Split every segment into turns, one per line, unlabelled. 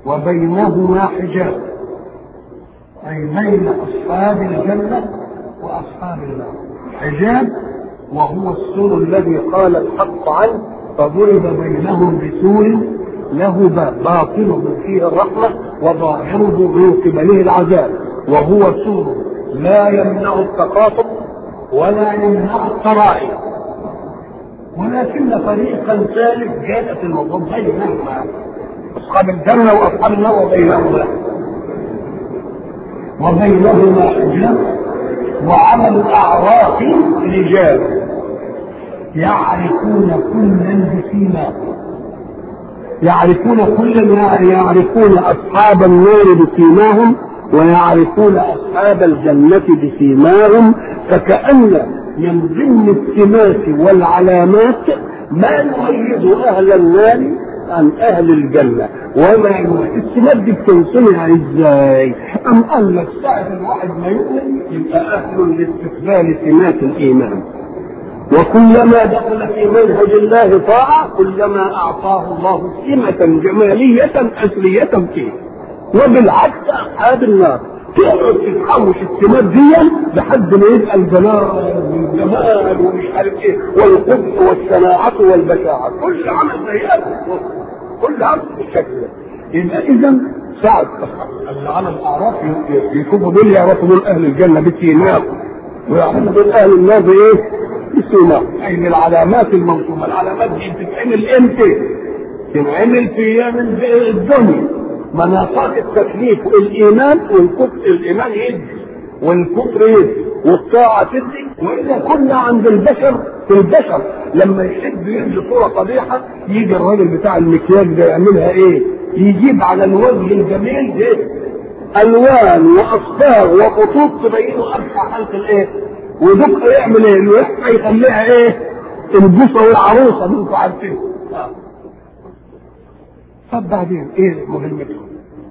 وبينهما حجاب، أي بين أصحاب الجنة وأصحاب النار حجاب، وهو السور الذي قال الحق عنه فضرب بينهم بسور له باب باطنه فيه الرحمة وظاهره من قبله العذاب، وهو سور لا يمنع التخاطب ولا يمنع التراعي، ولكن فريقا ثالث جاء في الموضوع بينهما أصحاب الجنة وأصحاب النار وبينهما حجاب، وعلى الأعراف رجال يعرفون كلا بسيماهم، يعرفون كلا يعرفون أصحاب النار بسيماهم ويعرفون أصحاب الجنة بسيماهم، فكأن من ضمن السمات والعلامات ما يميز أهل النار عن أهل الجنة. وما السمات دي بتنصنع إزاي؟ أم قال لك ساعة الواحد ما يؤمن يبقى أهل لاستقبال سمات الإيمان، وكلما دخل في منهج الله طاعة كلما أعطاه الله سمة جمالية أصلية فيه. وبالعكس أصحاب النار تقعد تتحوش السمات دي لحد ما يبقى الجلال والجمال ومش عارف ايه والقبح والشناعة والبشاعة، كل عمل سيئات، كل عمل بالشكل ده. يبقى إذا ساعة اللي على الأعراف يشوفوا دول يعرفوا دول أهل الجنة بسيماهم، ويعرفوا دول أهل النار بإيه؟ بسيماهم، أي من العلامات الموصومة. العلامات دي بتتعمل إمتى؟ تتعمل في أيام الدنيا، مناطات التكليف والإيمان والكفر، الإيمان يدي والكفر يدي والطاعة تدي. وإذا كنا عند البشر في البشر لما يحب يدي صورة قبيحة يجي الراجل بتاع المكياج ده يعملها إيه؟ يجيب على الوجه الجميل ده ألوان وأصفار وخطوط تبينه أرفع خلق الإيه؟ ودقة يعمل إيه؟ الوحدة يخليها إيه؟ البوصة والعروسة اللي أنتوا عارفين. طب بعدين ايه مهمتهم؟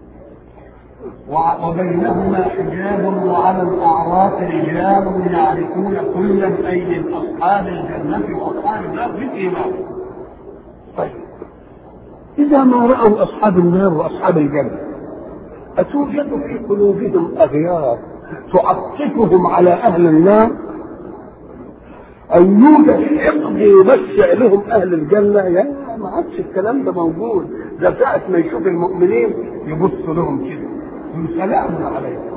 وبينهما حجاب وعلى الاعراف رجال يعرفون كلا اي من اصحاب الجنه واصحاب النار بالايمان. طيب اذا ما راوا اصحاب النار واصحاب الجنه اتوجد في قلوبهم اغيار تعطفهم على اهل النار؟ أو يوجد حقد يمشع لهم أهل الجنة؟ يا ما عادش الكلام ده موجود. ده ساعة ما يشوف المؤمنين يبص لهم كده من سلام عليكم.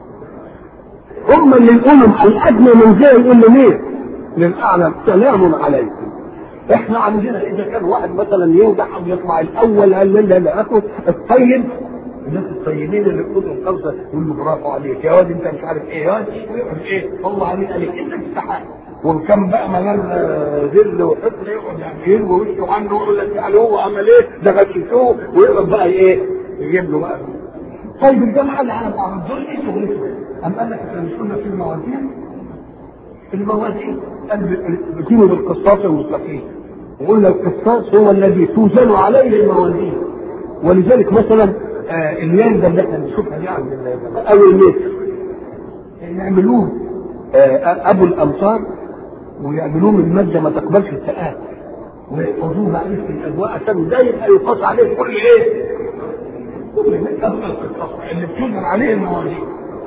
هم اللي يقولوا الأدنى من زي يقول لمين؟ للأعلى سلام عليكم. إحنا عندنا إذا كان واحد مثلا ينجح أو يطلع الأول قال لا أخو الطيب، الناس الطيبين اللي بتقولوا الخمسة يقولوا برافو عليك يا واد أنت مش عارف إيه يا واد إيه الله عليك أنت تستحق. وكم بقى ملان ذل وحقد يقعد يعمل ووشه عنه ويقول لك يعني هو عمل ايه ده غششوه ويقعد بقى ايه يجيب له بقى. طيب الجماعه اللي على بعض دول ايه شغلتهم؟ ام قال لك احنا مش قلنا في الموازين؟ الموازين بتيجي بالقسطاس المستقيم، وقلنا القسطاس هو الذي توزن عليه الموازين. ولذلك مثلا اليانده اللي احنا بنشوفها دي عند او المتر يعملوه ابو الامصار ويعملوه من ماده ما تقبلش التآكل ويحفظوه بعيد في الاجواء عشان ده يبقى يقاس عليه كل ايه؟ كل اللي بتوزن عليه الموازين.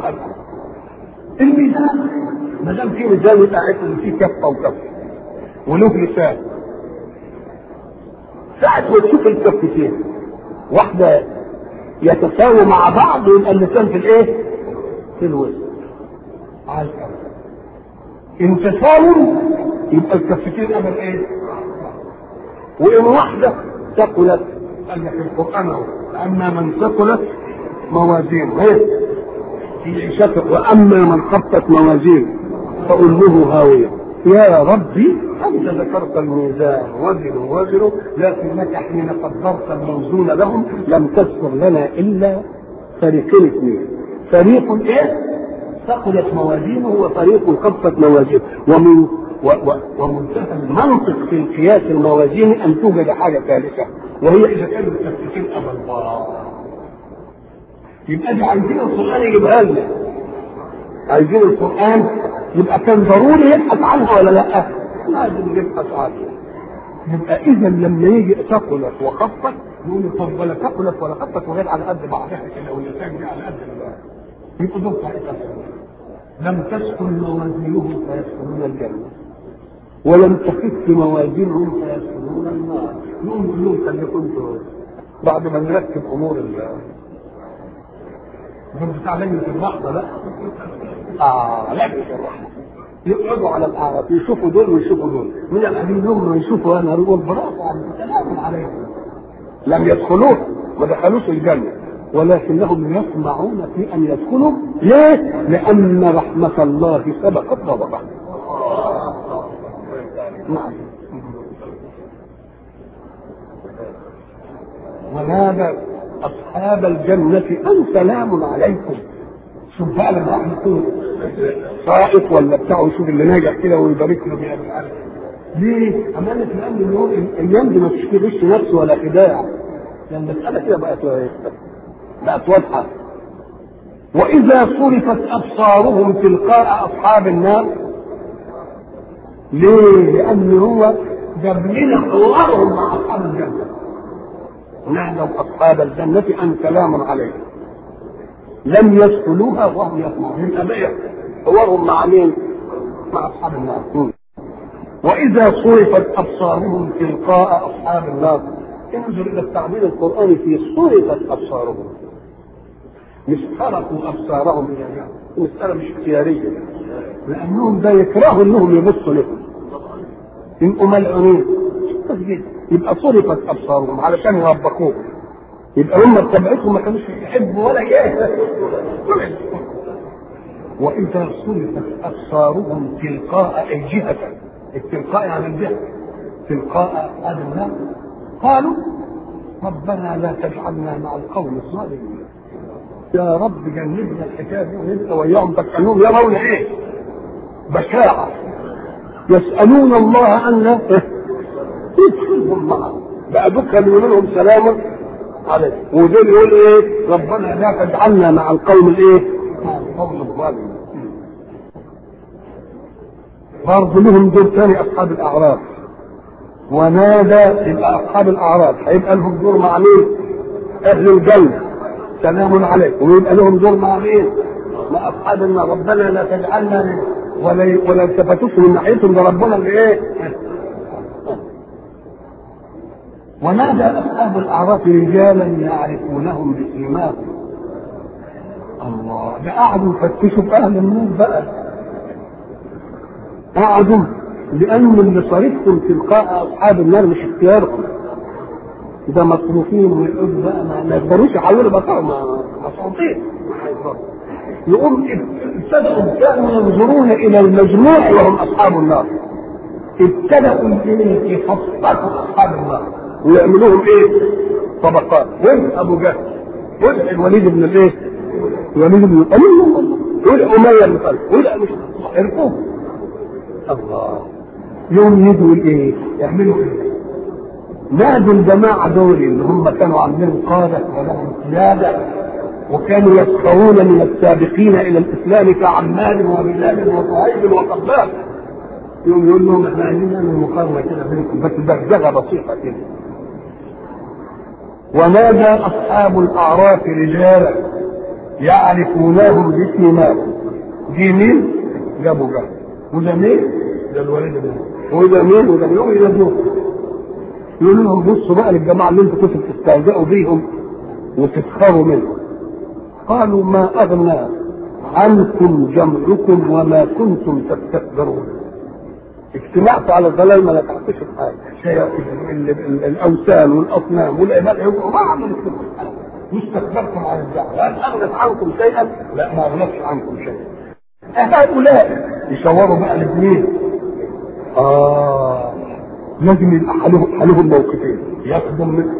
الميزان ما دام في ميزان يبقى عارف ان في كفه وكفه وله لسان. ساعة ما تشوف الكفتين واحده يتساووا مع بعض يبقى اللسان في الايه؟ في الوسط على الأرض. إن تساووا يبقى الكفتين أمل إيه؟ وإن واحدة ثقلت قال لك القرآن أما من ثقلت موازينه في عيشته وأما من خفت موازينه فأمه هاوية. يا ربي أنت ذكرت الميزان وزنوا لكنك حين قدرت الموزون لهم لم تذكر لنا إلا فريقين اثنين، فريق إيه؟ ثقلت موازينه وفريق خفت موازينه. ومنتهى المنطق في قياس الموازين ان توجد حاجه ثالثه وهي اذا كانوا التفكير ابا الله يبقى دي عايزين القران يجيبها لنا، عايزين القران يبقى كان ضروري يبحث عنها ولا لا؟ لازم يبحث عنها. يبقى اذا لما يجي ثقلت وخفت يقولوا طب ولا تاكلك ولا خطك وغير على قد بعضها كده واللسان دي على قد يبقوا دول طريقه لم تسكن موازينهم فيدخلون الجنه ولم تخف موازينهم فيدخلون النار. يقول لهم خليكم بعد ما نرتب امور بتاع لجنه الرحمه بقى لجنه الرحمه يقعدوا على الاعراف يشوفوا دول ويشوفوا دول من الامين لهم ويشوفوا انا اقول برافو سلام عليكم. لم يدخلوه ما دخلوش الجنه ولكنهم يطمعون في ان يدخلوا. ليه؟ لان رحمه الله سبقت غضبه. نعم. ونادى اصحاب الجنه ان سلام عليكم. شوف بقى لما راح يكون صائف ولا بتاعه يشوف اللي ناجح كده ويبارك له بيها مش عارف ليه؟ امانه الامن الايام دي ما فيش فيه غش نفس ولا خداع. لان المساله كده بقت واضحه. واذا صرفت ابصارهم تلقاء اصحاب النار. ليه؟ لان هو جاب لنا حوارهم مع اصحاب الجنه. نعلم اصحاب الجنه ان سلام عليكم لم يدخلوها وهم يطمعون. يبقى حوارهم مع مين؟ مع اصحاب النار. واذا صرفت ابصارهم تلقاء اصحاب النار. انظر الى التعبير القراني في صرفت ابصارهم. مش حركوا ابصارهم الى الجنه. المساله مش اختياريه لانهم ده يكرهوا انهم يبصوا لهم يبقوا ملعونين. يبقى صرفت ابصارهم علشان يربكوهم. يبقى هم بطبيعتهم ما كانوش يحبوا ولا ايه. واذا صرفت ابصارهم تلقاء اي جهه. التلقاء يعني الجهه تلقاء هذا الناس قالوا ربنا لا تجعلنا مع القوم الظالمين. يا رب جنبنا الحكايه دي ونبقى وياهم. تسالون يرون ايه؟ بشاعه. يسالون الله ان يدخلهم معه. بقى دول يقولوا لهم سلاما عليكم ودول يقول ايه؟ ربنا لا تجعلنا مع القوم الايه؟ مع القوم الظالمين. برضه لهم دور ثاني اصحاب الاعراف. ونادى يبقى اصحاب الاعراف هيبقى لهم دور مع مين؟ اهل الجنه سلام عليكم. ويبقى لهم دور مع مين؟ مع اصحاب النار. ربنا لا تجعلنا ولا التفتوش من ناحيتهم ده ربنا اللي ايه؟ ونادى اصحاب الاعراف رجالا يعرفونهم بسيماهم. الله ده قعدوا يفتشوا في اهل النار بقى. قعدوا لان اللي صرفهم تلقاء اصحاب النار مش اختيارهم. ده مصروفين ويقول بقى ما يقدروش يحولوا بصرهم مصروفين. يقوم ابتدأوا كانوا ينظرون الى المجموع وهم اصحاب النار. ابتدأوا يفصلوا اصحاب النار ويعملوهم ايه؟ طبقات. وين ابو جهل؟ وين الوليد بن الايه؟ الوليد بن وين اميه بن خلف؟ وين مش عرفوه؟ الله يوم يدوا الايه؟ يعملوا ايه؟ نادوا الجماعه دول اللي هم كانوا عاملين قاده ولهم قياده وكانوا يسخرون من السابقين الى الاسلام كعمال وبلال وصهيب وقباب. يوم يقول لهم احنا عايزين نعمل مقارنه كده بينكم بس دغدغه بسيطه كده. ونادى اصحاب الاعراف رجالا يعرفونهم بسيماهم. دي مين؟ جابوا جهل. وده مين؟ ده الوليد بن وده مين؟ وده مين؟ يقولوا لهم بصوا بقى للجماعه اللي انتم كنتوا بتستهزئوا بيهم وتسخروا منهم. قالوا ما اغنى عنكم جمعكم وما كنتم تستكبرون. اجتمعتوا على الضلال ما نفعتوش بحاجه. الاوثان والاصنام والعباد ما عملوا واستكبرتم عن الدعوه. هل اغنت عنكم شيئا؟ لا ما اغنتش عنكم شيئا. هؤلاء يشاوروا بقى الاثنين. لازم يبقى حالهم موقفين ياخدوا منه.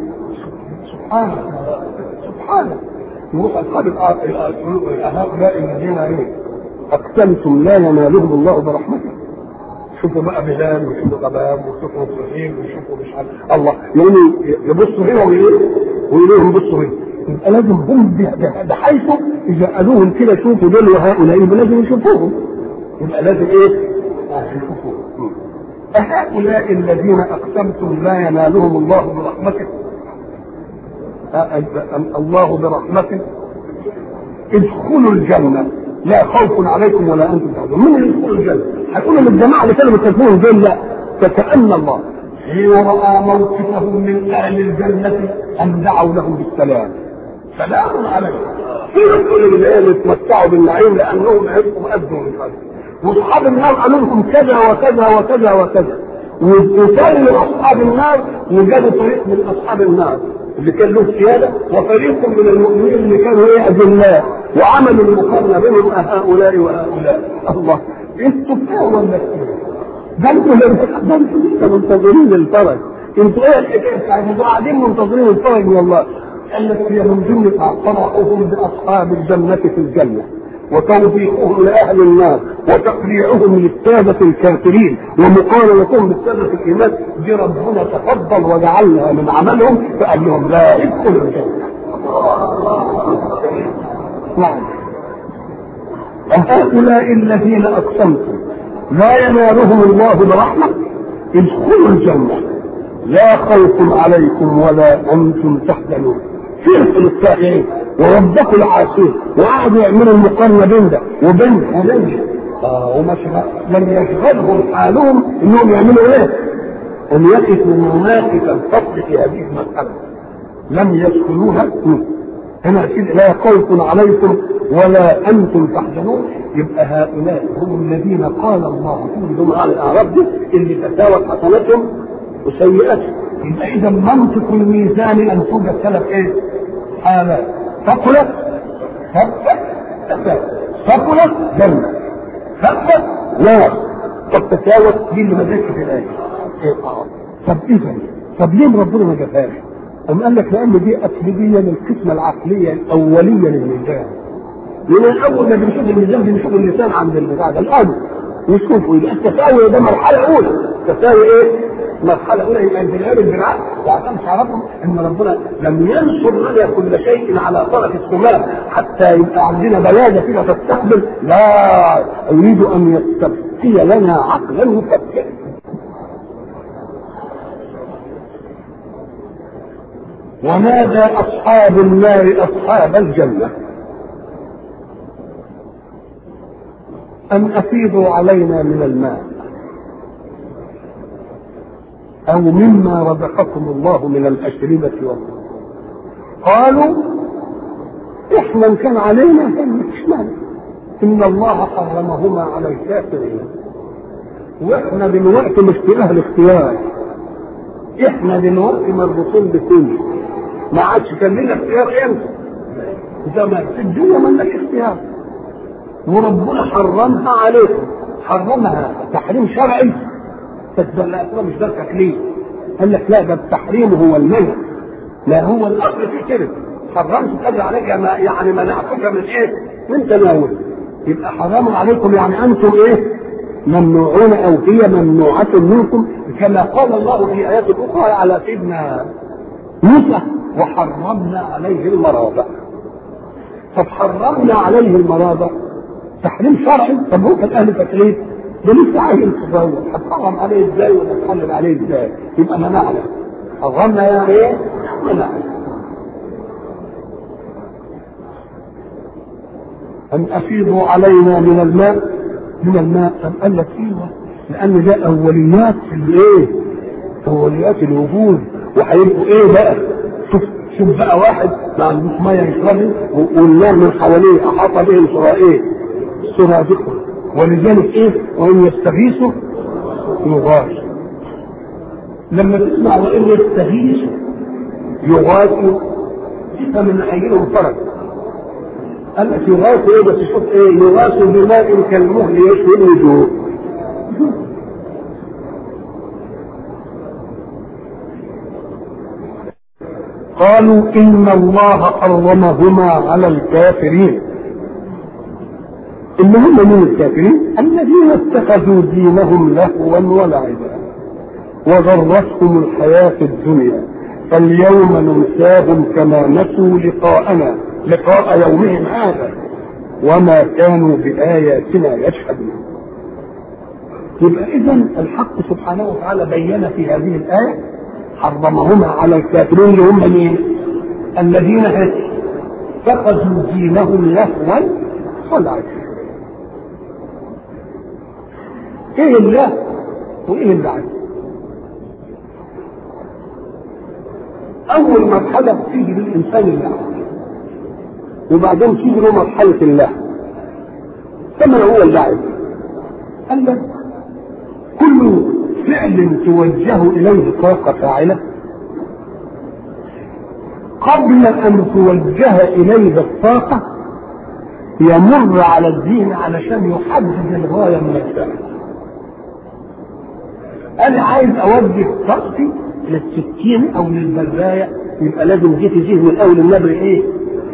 سبحانه يروح اصحاب هؤلاء الذين اقسمتم لا ينالهم الله برحمته. شوفوا بقى بلال وشوفوا غباب وشوفوا صهيب وشوفوا مش عارف الله يقولوا يبصوا هنا ويقولوا لهم بصوا هنا. يبقى لازم هم بحيث اذا قالوهم كده شوفوا دول وهؤلاء يبقى لازم يشوفوهم. يبقى لازم ايه؟ يشوفوهم. أهؤلاء الذين أقسمتم لا ينالهم الله برحمته. الله برحمته ادخلوا الجنة لا خوف عليكم ولا أنتم تحزنون. من اللي يدخلوا الجنة؟ هتقولوا للجماعة اللي كانوا بيكذبون دول لا، فكأن الله حين رأى موقفهم من أهل الجنة أن دعوا لهم بالسلام، سلام عليكم. في كل اللي يتمتعوا بالنعيم لأنهم عرفوا مقدموا من قبل، واصحاب النار قالوا لهم كذا وكذا وكذا وكذا، وكانوا اصحاب النار وجدوا طريق من اصحاب النار اللي كان له سياده، وفريق من المؤمنين اللي كانوا اذلاء، وعملوا المقارنه بينهم هؤلاء وهؤلاء. الله، انتوا فاهموا ولا ده انتوا منتظرين الفرج؟ انتوا ايه الحكايه؟ انتوا قاعدين منتظرين الفرج والله. قال لك هي من جمله فرحهم باصحاب الجنه في الجنه، وتوبيخهم لاهل النار، وتقريعهم للساده الكافرين، ومقارنتهم بالساده الايمان. دي ربنا تفضل وجعلها من عملهم، فقال لهم لا ادخلوا الجنه. نعم، وهؤلاء الذين اقسمتم لا ينالهم الله برحمه ادخلوا الجنه لا خوف عليكم ولا انتم تحزنون. فرق السائلين وربكوا العاصين، وقعدوا يعملوا المقارنه بين ده وبين وما لم يشغلهم حالهم انهم يعملوا ايه؟ ان يقفوا مواقف الفصل في هذه المساله، لم يدخلوها. هنا لا خوف عليكم ولا انتم تحزنون. يبقى هؤلاء هم الذين قال الله فيهم على الاعراب دي اللي تساوت حسناتهم وسيئاتهم. يبقى اذا منطق الميزان ان توجد ثلاث ايه؟ حالات: ثقلت ثقلت جنة، ثقلت نار. طب تساوت دي اللي ما جاتش في الايه. طب اذا ليه ربنا ما جابهاش؟ أم قال لك لأن دي أسلوبية للقسمة العقلية الأولية للميزان. من الأول ما بنشوف الميزان بنشوف اللسان عند البتاع ده الأول ويشوفوا. يبقى التساوي ده مرحلة أولى. تساوي إيه؟ مرحلة أولى يبقى انتجاب بالعقل، وعشان تعرفوا إن ربنا لم ينصر لنا كل شيء على طرف السماء حتى يبقى عندنا بلادة كده تستقبل. لا، يريد أن يستبقي لنا عقلا مفكرا. ونادى أصحاب النار أصحاب الجنة أن أفيضوا علينا من الماء أو مما رزقكم الله من الأشربة والطعام. قالوا إحنا كان علينا إن الله حرمهما على الكافرين، وإحنا دلوقتي مش في أهل اختيار، إحنا دلوقتي مربوطين بكل ما عادش كان لنا اختيار. امتى؟ زمان في الدنيا ما لناش اختيار، وربنا حرمها عليكم. حرمها تحريم شرعي، لا مش ده تكليف. قال لك لا، ده التحريم هو المنع، لا هو الاصل في كده. حرمت قدر عليك يعني منعتك من ايه؟ من تناول. يبقى حرام عليكم يعني انتم ايه؟ ممنوعون او هي ممنوعة منكم، كما قال الله في ايات اخرى على سيدنا موسى: وحرمنا عليه المراضع. طب حرمنا عليه المراضع تحريم شرعي. طب هو كان اهل تكليف، ده لسه عايز تصور هتحرم عليه ازاي ولا تحلل عليه ازاي؟ يبقى منعنا. حرمنا يعني ايه؟ منعنا. ان افيضوا علينا من الماء. طب قال لك ايوه، لان ده اوليات الايه؟ اوليات الوجود. وهيبقوا ايه بقى؟ شوف بقى واحد ما عندوش ميه يشربه والنار من حواليه احاط به سرادقه، ولذلك ايه؟ وان يستغيثوا يغاثوا. لما تسمع وان يستغيثوا يغاثوا تفهم ان هيجيلهم فرج. قال لك يغاثوا ايه؟ بس شوف ايه؟ يغاثوا بماء كالمهل يشوي الوجوه. قالوا إن الله حرمهما على الكافرين. إن هم من الكافرين الذين اتخذوا دينهم لهوا ولعبا وغرتهم الحياة الدنيا، فاليوم ننساهم كما نسوا لقاء يومهم هذا وما كانوا بآياتنا يجحدون. يبقى إذن الحق سبحانه وتعالى بين في هذه الآية حرمهما على الكافرين اللي هم مين؟ الذين اتخذوا دينهم لهوا ولعبا. ايه الله وايه اللعب؟ اول مرحله تيجي للانسان اللعب، وبعدين تيجي له مرحله الله. كما هو اللعب؟ قال كل فعل توجه اليه طاقه فاعله قبل ان توجه اليه الطاقه يمر على الذهن علشان يحدد الغايه من الفعل. انا عايز اوجه طاقتي للسكين او للبرايه، يبقى لازم جيت ذهن الاول النبر ايه؟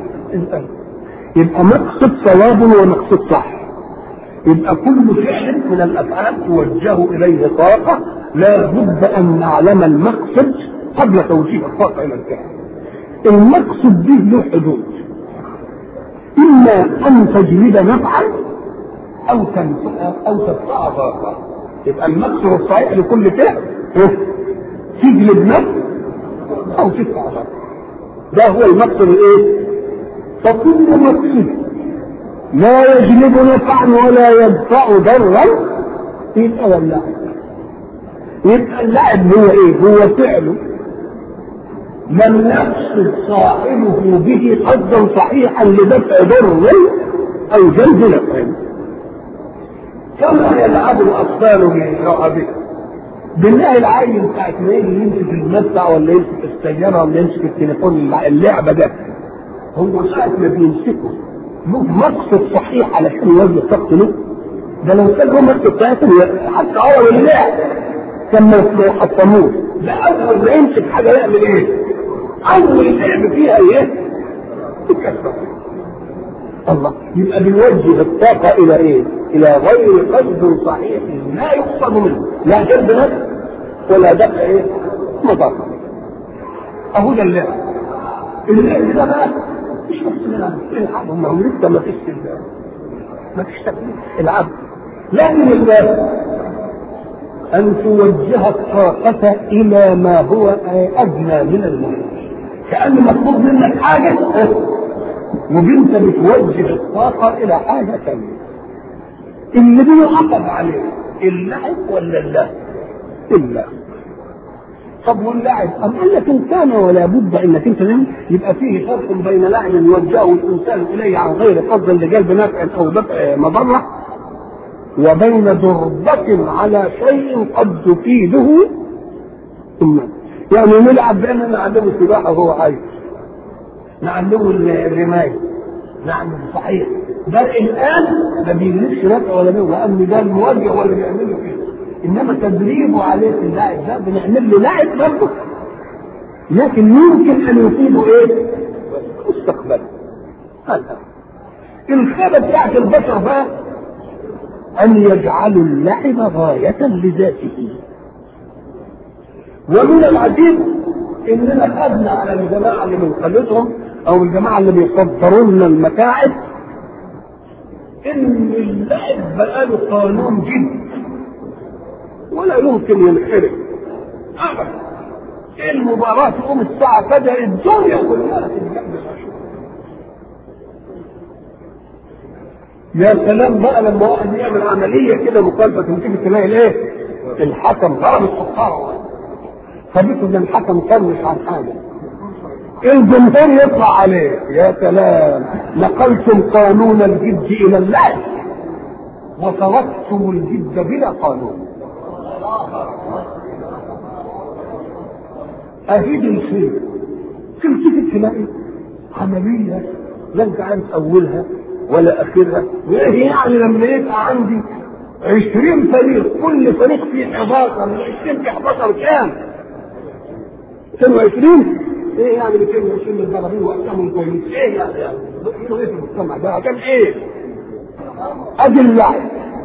يبقى مقصد صواب ومقصد صح. يبقى كل فعل من الافعال توجه اليه طاقه لا بد ان نعلم المقصد قبل توجيه الطاقه الى الفعل. المقصد به له حدود، اما ان تجلب نفعا او تدفع ضررا. يبقى المقصد الصحيح لكل فعل تجلب نفع او تدفع ضرر، ده هو المقصد الايه؟ فكل مقصد لا يجلب نفعا ولا يدفع ضرا يبقى اللعب. يبقى اللعب هو ايه؟ هو فعله لم يقصد صاحبه به قصدا صحيحا لدفع ضر او جلب نفع. كما يلعب الاطفال بلعبه. بالله العين ساعة ما يجي يمسك المدفع ولا يمسك السيارة ولا يمسك التليفون، اللعبة ده هو ساعة ما بيمسكه له مقصد صحيح علشان يوجه طاقته له. ده لو كان له مقصد صحيح حتى اول اللعب كان ما يحطموش. ده اول ما يمسك حاجة يعمل ايه؟ اول لعب فيها ايه؟ تكسر. الله يبقى بيوجه الطاقة الى ايه؟ الى غير قصد صحيح لا يقصد منه، لا جلب نفع ولا دفع ايه؟ مضر. اهو ده اللعب. اللعب ده بقى مش بس العب، هم لسه ما فيش تكليف العب، لكن اللعب ان توجه الطاقة الى ما هو ادنى من المهم. كأن مطلوب منك حاجة وبنت بتوجه الطاقة الى حاجة ثانية. اللي بيعقب عليه اللعب ولا الله؟ الله. طب واللعب أم قال لك إن كان ولا بد انك انت يبقى فيه فرق بين لعب يوجهه الانسان اليه عن غير قصد لجلب نفع او دفع مضره، وبين ضربة على شيء قد تفيده. ثم يعني نلعب بأننا نعلمه السباحة وهو عايز، نعلمه الرماية، نعلم صحيح ده الآن ما بيجيبش نفع ولا بيه، لأن ده الموجه ولا بيعمله فيه. إنما تدريبه عليه في اللعب ده بنعمل له لعب برضه، لكن يمكن أن يفيده إيه؟ مستقبلا. هذا الخيبة بتاعت البشر بقى أن يجعلوا اللعب غاية لذاته. ومن العجيب إننا خدنا على الجماعة اللي بنخلصهم أو الجماعة اللي بيصدروا لنا المتاعب إن اللعب بقى له قانون جد ولا يمكن ينحرف أبدا. المباراة تقوم الساعة كذا الدنيا كلها تتجمع. يا سلام بقى لما واحد يعمل عمليه كده مخالفه تيجي تلاقي الايه؟ الحكم ضرب السكر، فبيكون الحكم طنش عن حاجه الجمهور يطلع عليه. يا سلام نقلتم قانون الجد الى اللعب وتركتم الجد بلا قانون. اهيد الشيء تمسك تلاقي عمليه لا انت عارف اولها ولا اخرها. وايه يعني لما يبقى عندي 20 فريق كل فريق فيه 11 من 20 في 11 كام؟ 22. ايه يعني 220 من الضربين واقسامهم كويس؟ ايه يعني ايه في المجتمع ده كان ايه؟ ادي اللعب.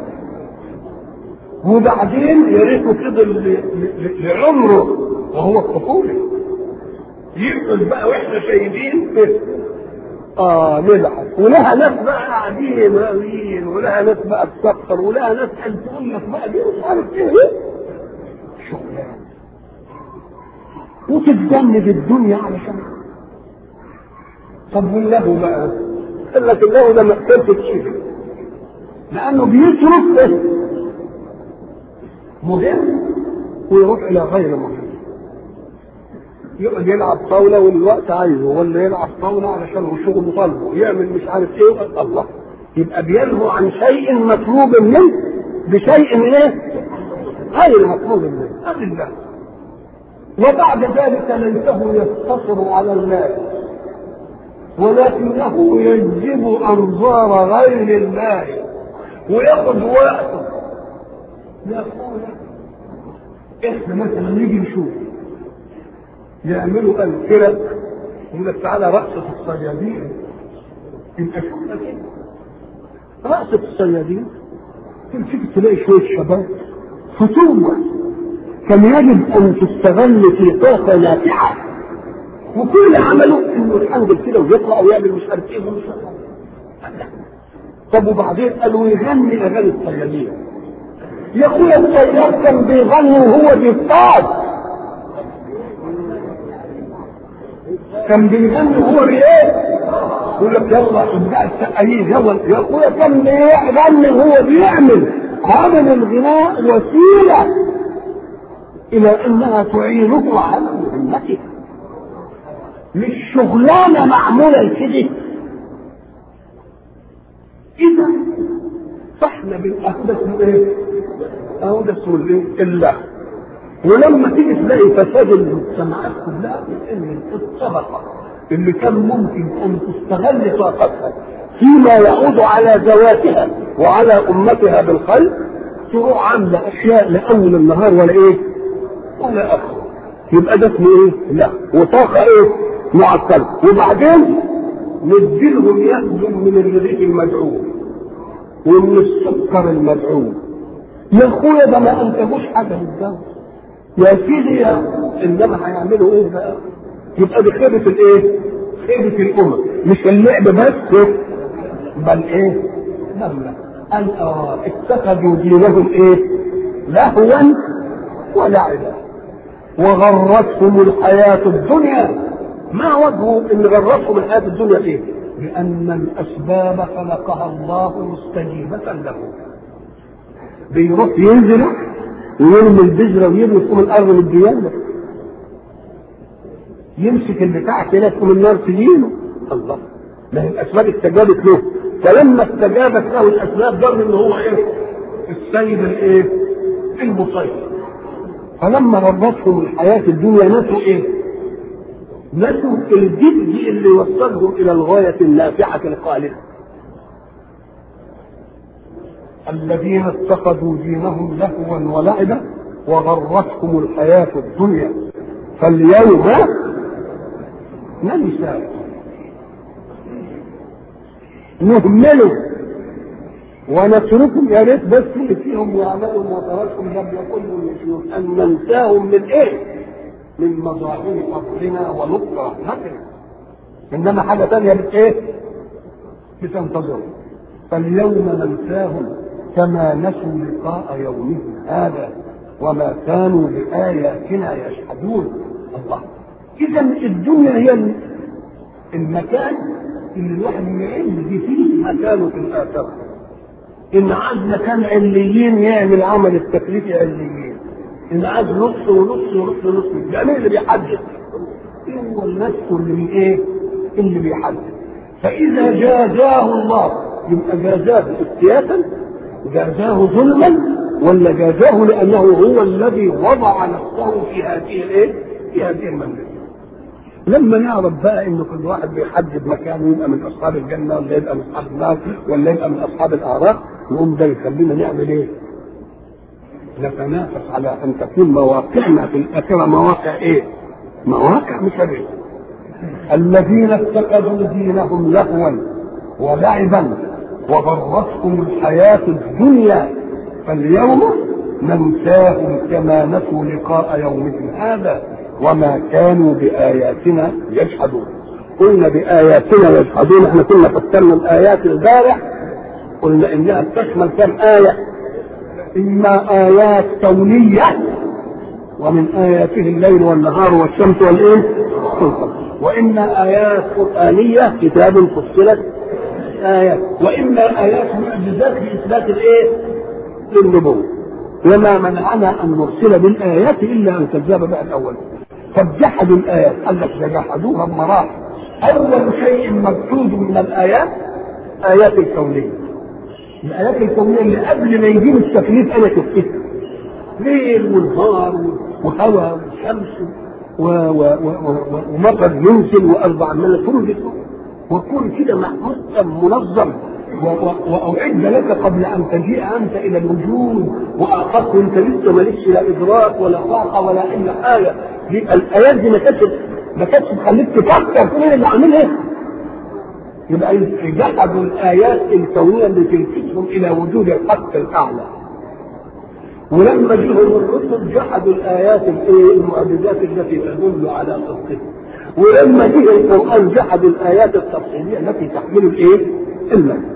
وبعدين يا ريته فضل لعمره وهو الطفوله يقعد بقى واحنا شايفين نلعب. ولها ناس بقى قاعدين راويين، ولها ناس بقى تسكر، ولها ناس تقول لك بقى دي مش عارف ايه شغلانه وتتجنب الدنيا علشان طب والله بقى قال لك الله ده مقتل شيء، لانه بيترك مهم ويروح الى غير مهم. يقعد يلعب طاوله والوقت عايزه، ولا يلعب طاوله علشان هو شغله طالبه، يعمل مش عارف ايه. الله، يبقى بيلهو عن شيء مطلوب منه بشيء ايه غير مطلوب منه. هذا الله. وبعد ذلك ليته يقتصر على الناس، ولكنه يجذب انظار غير الله وياخذ وقته. يقول احنا مثلا نيجي نشوف يعملوا الفرق، يقول لك تعالى رقصة الصيادين. يبقى شوفنا كده رقصة الصيادين تمسك تلاقي شوية شباب فتوة كان يجب ان تستغل في طاقة نافعة، وكل عمله انه يتحنجل كده ويطلع ويعمل مش عارف ايه ومش عارف. طب وبعدين قالوا يغني اغاني الصيادين. يا اخويا الصياد كان بيغني وهو بيصطاد، كان بيغني وهو بايه؟ يقول لك يلا ابداع السقايين يلا. يا اخويا كان بيغني وهو بيعمل. عمل الغناء وسيله الى انها تعينه على مهمته، مش شغلانه معموله كده. اذا فاحنا بالاحدث ايه؟ احدث الله. ولما تيجي تلاقي فساد المجتمعات كلها ان الطبقه اللي كان ممكن ان تستغل طاقتها فيما يعود على ذواتها وعلى امتها بالخير، تروح عامله اشياء لاول النهار ولا ايه؟ ولا اخر. يبقى ده اسمه ايه؟ لا. وطاقه ايه؟ معطله. وبعدين نديلهم ياخذوا من الرغيف المدعوم ومن السكر المدعوم. يا اخويا ده ما انتجوش حاجه للدوله يا سيدي، انما هيعملوا ايه بقى؟ يبقى دي خيبه الايه؟ خيبه الامم، مش اللعب بس بل ايه؟ لا اتخذوا دينهم ايه؟ لهوا ولعبا وغرتهم الحياه الدنيا. ما وجهه ان غرتهم الحياه الدنيا ايه؟ لان الاسباب خلقها الله مستجيبه له. بيروح ينزل ويرمي البذره ويرمي فوق الارض للديانه، يمسك البتاع كده تقوم النار تجيله. الله، ما هي الاسباب استجابت له، فلما استجابت له الاسباب ظن ان هو ايه؟ السيد الايه؟ المسيطر. فلما غرتهم الحياه الدنيا نسوا ايه؟ نسوا الجد اللي يوصلهم الى الغايه النافعه الخالده. الذين اتخذوا دينهم لهوا ولعبا وغرتهم الحياة الدنيا فاليوم ننسى نهملوا ونتركهم. يا ريت بس اللي فيهم يعملوا وتركهم قبل كل الشيوخ ان ننساهم من ايه؟ من مظاهر فضلنا ولطف رحمتنا، انما حاجه ثانيه بايه؟ بتنتظر. فاليوم ننساهم كما نسوا لقاء يومهم هذا وما كانوا بآياتنا يجحدون. الله. إذا الدنيا هي المكان اللي الواحد يعد فيه مكانه في الآخرة. إن عايز مكان عليين يعمل عمل التكليف عليين، إن عايز نص ونص ونص ونص. ده مين اللي بيحدد؟ هو النفس اللي إيه؟ اللي بيحدد. فإذا جازاه الله يبقى جازاه افتياتا، جازاه ظلما، ولا جازاه لانه هو الذي وضع نفسه في هذه الايه؟ في هذه المملكه. لما نعرف بقى ان كل واحد بيحدد مكانه يبقى من اصحاب الجنه ولا يبقى من اصحاب النار ولا يبقى من اصحاب الاعراف، نقوم ده يخلينا نعمل ايه؟ نتنافس على ان تكون مواقعنا في الاخره مواقع ايه؟ مواقع مثاليه. الذين اتخذوا دينهم لهوا ولعبا وغرتهم الحياة الدنيا فاليوم ننساهم كما نسوا لقاء يومهم هذا وما كانوا بآياتنا يجحدون. قلنا بآياتنا يجحدون، احنا كنا فسرنا الآيات البارح قلنا انها تشمل كم آية؟ اما آيات كونية ومن آياته الليل والنهار والشمس والإيه؟ وإما آيات قرآنية كتاب فصلت آيات، وإما آيات معجزات لإثبات الإيه؟ للنبوة. وما منعنا أن نرسل بالآيات إلا أن كذب بها الأول. فجحدوا الآيات، قال لك جحدوها بمراحل. أول شيء مقصود من الآيات آيات الكونية. الآيات الكونية اللي قبل ما يجيب التكليف أنا شفتها، ليل ونهار وهواء وشمس ومطر ينزل وأرض عمالة تنزل، وكل كده محكم منظم، وأعد لك قبل أن تجيء أنت إلى الوجود، وأعطاك وأنت لسه مالكش لا إدراك ولا طاقة ولا أي حاجة. الآيات دي ما كانتش تخليك تفكر في إيه اللي عاملها. يبقى جحدوا الآيات الكونية اللي تلفتهم إلى وجود الحق الأعلى. ولما جاءوا الرسل جحدوا الآيات المعجزات التي تدل على صدقه. ولما جاء القرآن جحدوا الآيات التفصيلية التي تحمل الإيه؟ المعنى.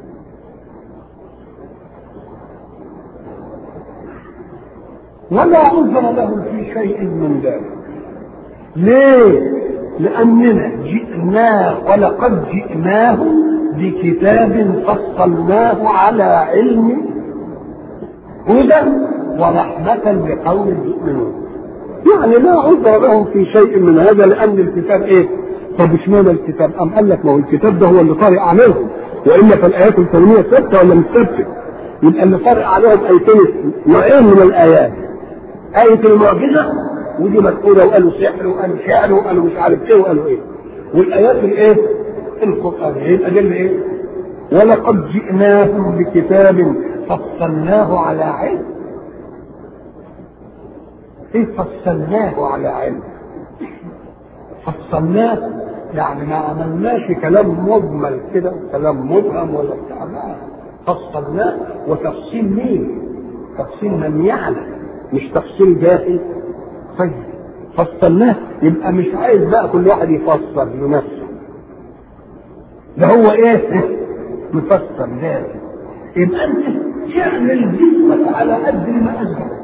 ولا عذر لهم في شيء من ذلك. ليه؟ لأننا جئناه ولقد جئناه بكتاب فصلناه على علم هدى ورحمة لقوم يؤمنون. يعني لا عذر لهم في شيء من هذا، لأن الكتاب إيه؟ طب اشمعنى الكتاب؟ أم قال لك ما هو الكتاب ده هو اللي طارئ عليهم، وإلا فالآيات الكونية ثابتة ولا مش ثابتة؟ يبقى اللي طارئ عليهم آيتين نوعين من الآيات، آية المعجزة ودي مذكورة، وقالوا سحر وقالوا شعر وقالوا مش عارف ايه وقالوا ايه، والآيات الايه؟ القرآن. يبقى ده ايه؟ ولقد جئناهم بكتاب فصلناه على علم. ايه فصلناه على علم؟ فصلناه يعني ما عملناش كلام مجمل كده، كلام مبهم ولا بتاع، فصلناه. وتفصيل مين؟ تفصيل من يعلم، مش تفصيل جاهل. طيب فصلناه يبقى مش عايز بقى كل واحد يفسر لنفسه، ده هو ايه؟ مفسر جاهل. يبقى انت تعمل جسمك على قد ما أجل.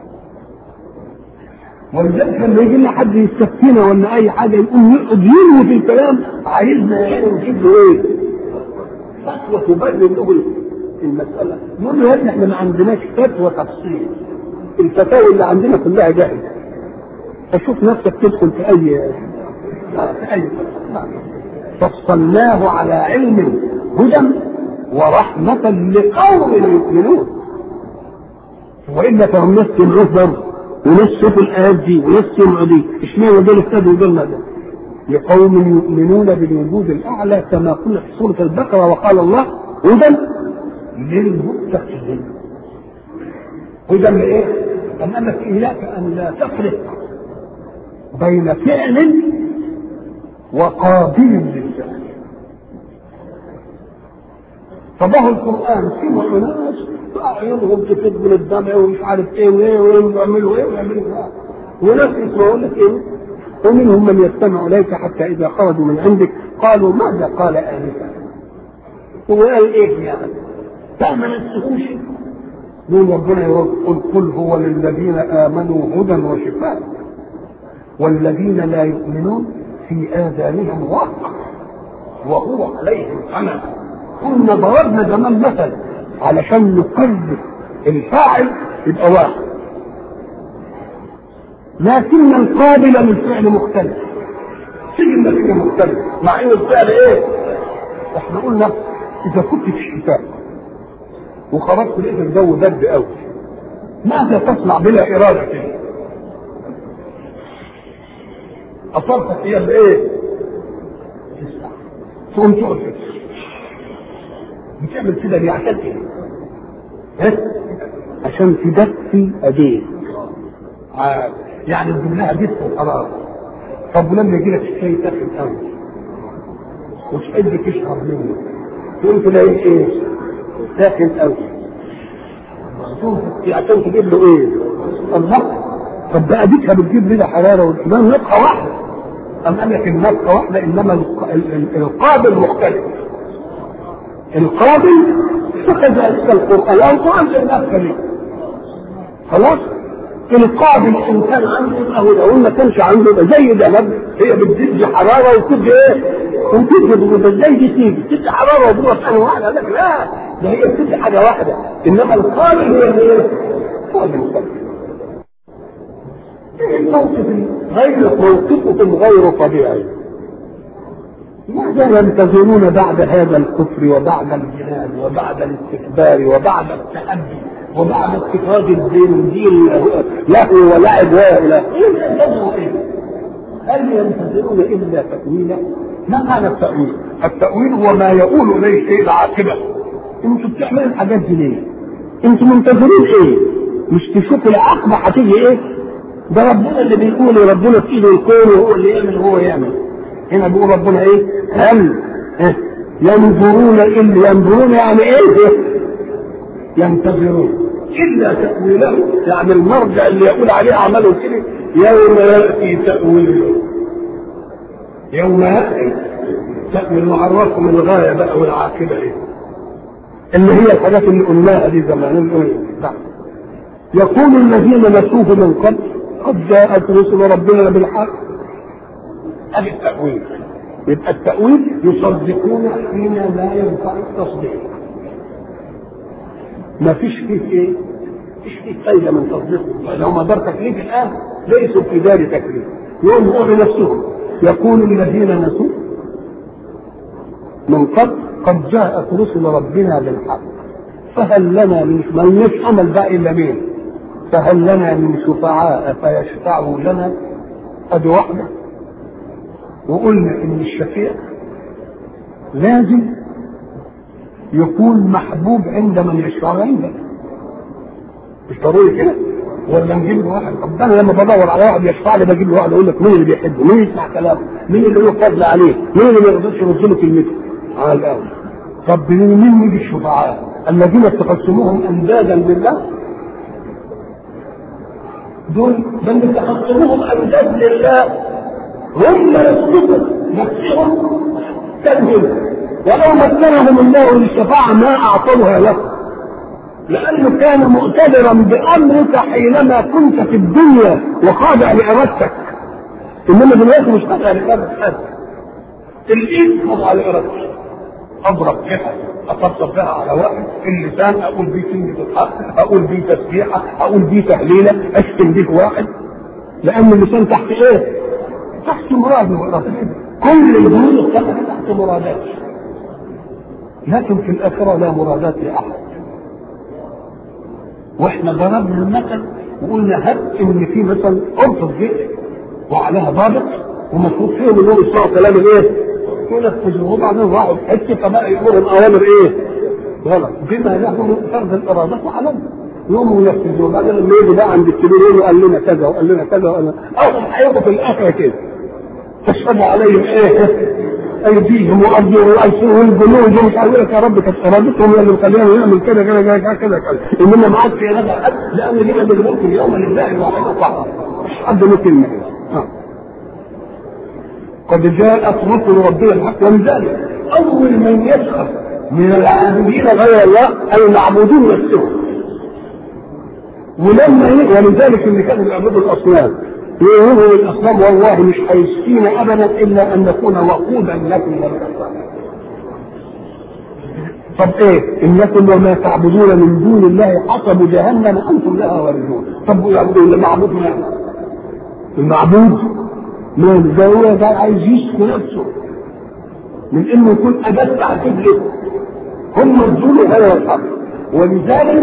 ولذلك لما يجي لنا حد يستفتينا ولا اي حاجه يقوم يقعد يلوي في الكلام، عايزنا يعني نجيب له ايه؟ فتوى تبرر له المساله. نقول له يا ابني احنا ما عندناش فتوى تفصيل، الفتاوى اللي عندنا كلها جاهزه. فشوف نفسك تدخل في اي فصلناه على علم هدى ورحمة لقوم يؤمنون. وإلا فهم ناس سمعوه برضه، وناس شافوا الآيات دي، وناس سمعوا دي. اشمعنى دول ابتدوا دول هذا؟ لقوم يؤمنون بالوجود الأعلى، كما قلنا في سورة البقرة وقال الله هدى للمتقين. هدى لإيه؟ أنك إياك أن لا تفرق بين فعل وقابل للفعل. فبه القرآن سمعوا ناس أعينهم تفيض من الدمع ومش عارف ايه وايه ويعملوا ايه ويعملوا ايه، وناس يسمعوا لك ايه، ومنهم من يستمع اليك حتى اذا خرجوا من عندك قالوا ماذا قال آنفا. هو قال ايه يعني؟ فما نسهوش. يقول ربنا يقول قل هو للذين آمنوا هدى وشفاء والذين لا يؤمنون في آذانهم وقر وهو عليهم عمى. كنا ضربنا زمان مثل علشان نقرب الفاعل يبقى واحد، لكن القابل للفعل مختلف. تيجي النتيجه مختلفه مع ان الفعل ايه؟ احنا قلنا اذا كنت في الشتاء وخرجت لقيت الجو برد قوي، ماذا تصنع بلا اراده كده؟ اصابتك هي بايه؟ تقوم تقول بتعمل كده ليه؟ عشان ايه؟ عشان تدفي ايديك. يعني تجيب لها دفء وخلاص. طب ولما يجي لك الشاي تاخد قوي وتحب تشرب منه تقول تلاقي ايه؟ تاخد قوي. عشان تجيب له ايه؟ الله. طب بقى ديكها بتجيب لنا حراره والكمان نفخه واحده. أم قال لك النفخه واحده انما القابل مختلف. القابل فكذلك القرآن، القرآن النفخه دي خلاص. القابل ان كان عنده او لو ما كانش عنده زي ذهب، هي بتدي حراره وتدي ايه؟ وتدي ازاي دي تدي حراره وبروح ثانيه واحده؟ لك لا، ده هي بتدي حاجه واحده، انما القابل هي ايه؟ هو المستقبل. موقفكم غير طبيعي. ماذا ينتظرون بعد هذا الكفر وبعد الجهاد وبعد الاستكبار وبعد التحدي وبعد اتخاذ الدين له ولعب والى هل ينتظرون الا تاويله؟ ما معنى التاويل؟ التاويل هو ما يقول اليه الشيء العاقبه. انتوا بتعملوا الحاجات دي ليه؟ انتوا منتظرين ايه؟ مش تشوفوا العاقبه هتيجي ايه؟ ده ربنا اللي بيقول، ربنا في ايده الكون وهو اللي يعمل وهو يعمل. هنا بيقول ربنا ايه؟ هل ينظرون الا ينظرون يعني ايه؟ ينتظرون الا تاويله، يعني المرجع اللي يقول عليه عمله كده يوم ياتي تاويله. يوم ياتي تاويل وعرفكم الغايه بقى والعاقبه ايه؟ اللي هي الحاجات اللي قلناها دي زمان. يقول الذين نسوه من قبل قد جاءت رسل ربنا بالحق. هذا التأويل. يبقى التأويل يصدقون فيما لا ينفع التصديق. ما فيش فيه ايه؟ فيش فيه فايدة من تصديقه. لو ما دار تكليف الآن ليسوا في دار تكليف. يوم هو بنفسهم يقول الذين نسوا من قبل قد جاءت رسل ربنا بالحق فهل لنا من يفهم الباقي الا مين؟ فهل لنا من شفعاء فيشفعوا لنا؟ ادي واحده. وقلنا ان الشفيع لازم يكون محبوب عند من يشفع عنده، مش ضروري كده. ولا نجيب له واحد، طب انا لما بدور على واحد يشفع لي بجيب له واحد اقول لك مين اللي بيحبه؟ مين يسمع كلامه؟ مين اللي له فضل عليه؟ مين اللي ما يقدرش يرد له كلمته؟ على الاول. طب مين يجي الشفعاء الذين اتخذتموهم اندادا لله؟ دول بل اتخذتموهم اندادا لله هم يصدقوا نفسهم تنهل، ولو مكنهم الله للشفاعة ما اعطوها له، لانه كان مؤتدرا بامرك حينما كنت في الدنيا وخاضع لارادتك. انما دلوقتي مش خاضع لارادة حد. الايد خاضع لارادتك، اضرب كده اطبطب بها على واحد، اللسان اقول بيه كلمه الحق، اقول بيه تسبيحه، اقول بيه تهليله، اشتم بيه واحد، لان اللسان تحت ايه؟ تحت مراد ورصيد. كل الجنود تحت مرادات، لكن في الاخره لا مرادات لاحد. واحنا ضربنا المثل وقلنا هب ان في مثلا ارفض جيش وعليها ضابط ومفروض فيهم انهم يسمعوا كلام الايه؟ ينفذوه، وبعدين راحوا في حته فبقى يقولوا الاوامر ايه؟ غلط بما له فرض الاراده وعلمه، يقوموا ينفذوه. بعدين لما يجي بقى عند الكبيرين قال لنا كذا وقال لنا كذا وقال لنا او هيبقوا في الاخره كده تشهد عليهم ايه؟ ايديهم وارجلهم وايديهم والجنود ومش عارف لك يا رب كانت ارادتهم اللي مخليهم يعمل كذا كذا كذا كذا كذا، انما ما عادش ينفع حد لان دي من الملك اليوم لله الواحد القهار، مش حد ممكن منه. قد جاءت رسل ربنا الحق، ولذلك اول من يسخر من العابدين غير الله المعبودون نفسهم. ولذلك اللي كانوا يعبدوا الاصنام يقولوا للاصنام والله مش هيسقينا ابدا الا ان نكون وقودا لكم وللاصنام. طب ايه؟ انكم وما تعبدون من دون الله حسب جهنم انتم لها واردون. طب يعبدون المعبود يعني المعبود من ده هو ده عايز يشفي نفسه من انه يكون ابد عتيب له، هم الدول هذا الحق. ولذلك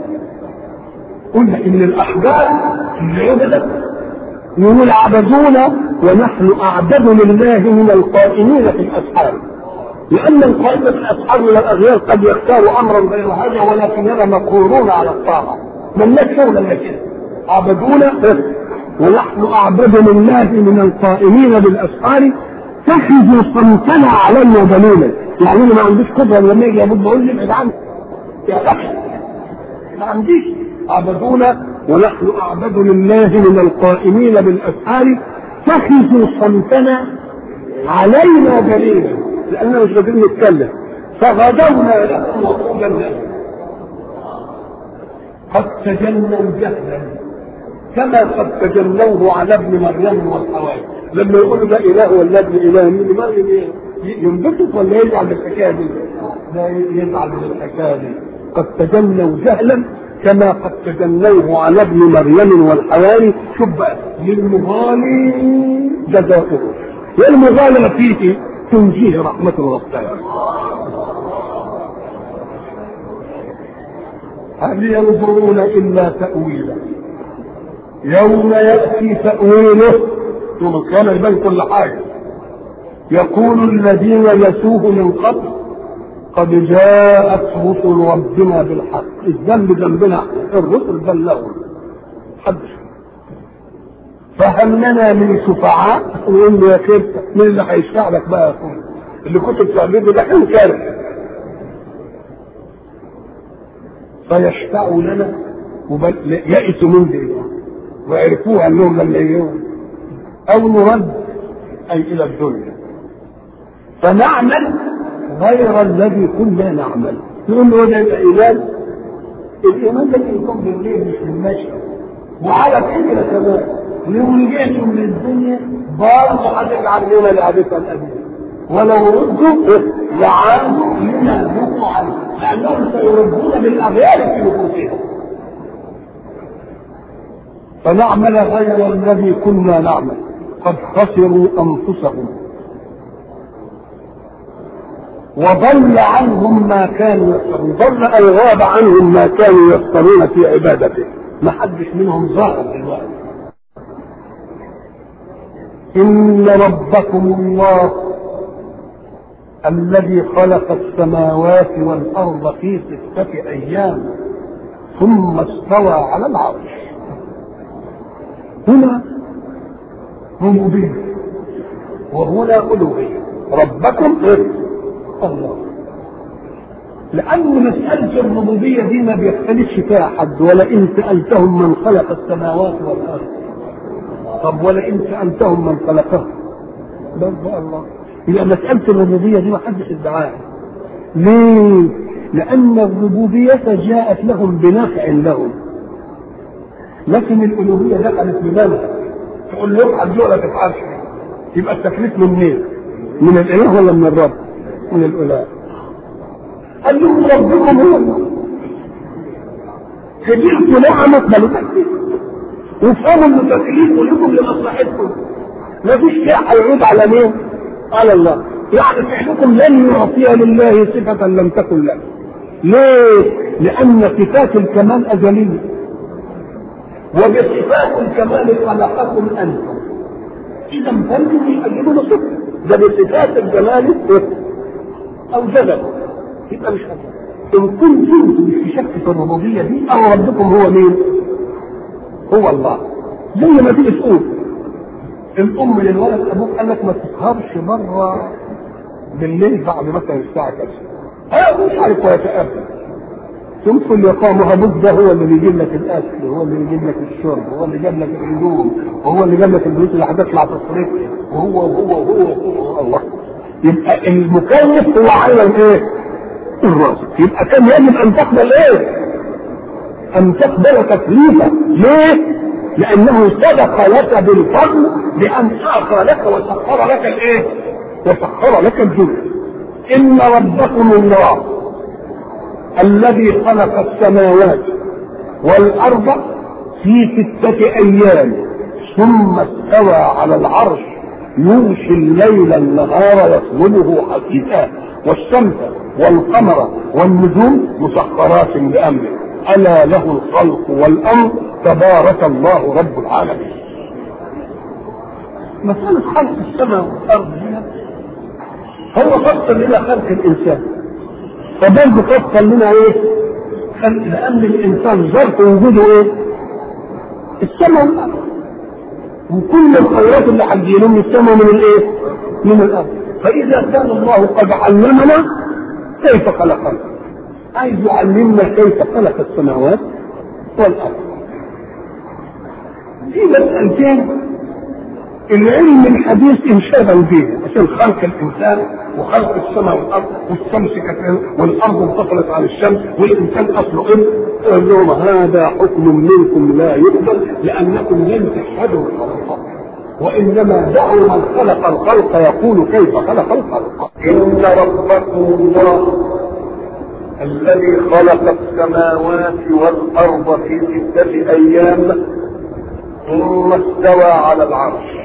قلنا ان الاحجار اللي عبدت يقول عبدونا ونحن اعبد لله من القائمين في الاسحار، لان القائمين في الاسحار من الاغيار قد يختاروا امرا غير هذا ولكننا مقهورون على الطاعه، من نشأوا لنا كده عبدونا ونحن اعبد لله من القائمين بالاسحار تخذوا صمتنا علينا دليلا. يعني انا ما عنديش قدره لما يجي ابد بقول لي ابعد عني يا اخي، ما عنديش. عبدونا ونحن اعبد لله من القائمين بالاسحار تخذوا صمتنا علينا دليلا، لاننا مش قادرين نتكلم فغدونا لكم وقولا لكم قد تجنوا جهلا كما قد تجنوه على ابن مريم والحواري. لما يقولوا ده اله ولا ابن اله مين ينبسط ولا يزعل بالحكايه دي؟ لا يزعل بالحكايه دي. قد تجنوا جهلا كما قد تجنوه على ابن مريم والحواري. شوف بقى للمغالي جزاؤه، والمغالى فيه تنجيه رحمه الغفار. هل ينظرون الا تاويله يوم ياتي تاويله، ثم كان يبين كل حاجه. يقول الذين نسوه من قبل قد جاءت رسل ربنا بالحق. الذنب ذنبنا، الرسل بلغوا حدث. فهل لنا من شفعاء؟ يقول له يا كيف مين اللي هيشفع لك بقى يا اخويا؟ اللي كنت بتعبده ده كان كارثه. فيشفعوا لنا يئسوا من دي وعرفوها انهم لم يجوا او نرد اي الى الدنيا فنعمل غير الذي كنا نعمل. نقول له ده الايمان، الايمان ده يكون بالليل مش بالمشي. وعلى فكره كمان لو رجعتم من الدنيا برضه هتجعل لنا لعبتها الابديه، ولو ردوا لعادوا لما نهوا عنه، لانهم سيردون بالاغيار في نفوسهم. فنعمل غير الذي كنا نعمل قد خسروا انفسهم وضل عنهم ما كانوا يفترون. ضل اي غاب عنهم ما كانوا يفترون في عبادته، ما حدش منهم ظاهر دلوقتي. ان ربكم الله الذي خلق السماوات والارض في 6 ايام ثم استوى على العرش. هنا ربوبيه وهنا الوهيه. ربكم الله، لأن مسألة الربوبية دي ما بيختلفش فيها حد. ولئن سألتهم من خلق السماوات والأرض، طب ولئن سألتهم من خلقهم برضه الله. يبقى مسألة الربوبية دي ما حدش ادعاها. ليه؟ لأن الربوبية جاءت لهم بنفع لهم، لكن الألوهية دخلت بمنع. تقول له افعل دي ولا تفعلش، يبقى التكليف من مين؟ من الإله ولا من الرب؟ من الأولاد. قال لهم ربكم هو الله. كبيرت نعمة بل تكليف، وفهموا ان تكليفه لكم لمصلحتكم. ما فيش شيء هيعود على مين؟ على الله. يعني فعلكم لن يعطيها لله صفة لم تكن له. ليه؟ لأن صفات الكمال أزلية، وبصفات الكمال خلقكم أنتم. إذا فانتم يحجبون صفة ده بصفات الجمال أوجدكم، يبقى مش هذا. إن كنتم في شك في الربوبية دي أو ربكم هو مين؟ هو الله. زي ما تيجي تقول الأم للولد أبوك قال لك ما تسهرش مرة بالليل بعد مثلا الساعة كذا، مش عارف ويتقابل. تدخل يقام أبوك ده هو اللي بيجيب لك الأكل، هو اللي بيجيب لك الشرب، هو اللي جاب لك الهدوم، وهو اللي جاب لك البيوت اللي هتطلع تصريف، وهو الله. يبقى المكلف هو عالم ايه؟ الرازق. يبقى كان يجب ان تقبل ايه؟ ان تقبل تكليفه. ليه؟ لانه صدق لك بالفضل بان اعطى لك وسخر لك الايه؟ وسخر لك الجنة. ان ربكم الله الذي خلق السماوات والارض في 6 ايام ثم استوى على العرش يغشي الليل النهار يطلبه حثيثا والشمس والقمر والنجوم مسخرات بامره الا له الخلق والامر تبارك الله رب العالمين. مسألة خلق السماء والارض هو فصل لنا خلق الانسان، فبرضه فصل لنا ايه؟ خلق، لان الانسان ظرف وجوده ايه؟ السماء والارض، وكل الخيرات اللي هتجيله من السماء من الايه؟ من الارض. فاذا كان الله قد علمنا كيف خلقنا، عايز يعلمنا كيف خلق السماوات والارض. في مسألتين العلم الحديث انشغل بها من خلق الانسان وخلق السماء والارض، والشمس والارض انفصلت عن الشمس، والانسان اصله ايه؟ قال لهم هذا حكم منكم لا يقبل لانكم لم تشهدوا الخلق، وانما دعوا من خلق الخلق يقول كيف خلق الخلق.
ان ربكم الله الذي خلق السماوات والارض في 6 ايام ثم استوى على العرش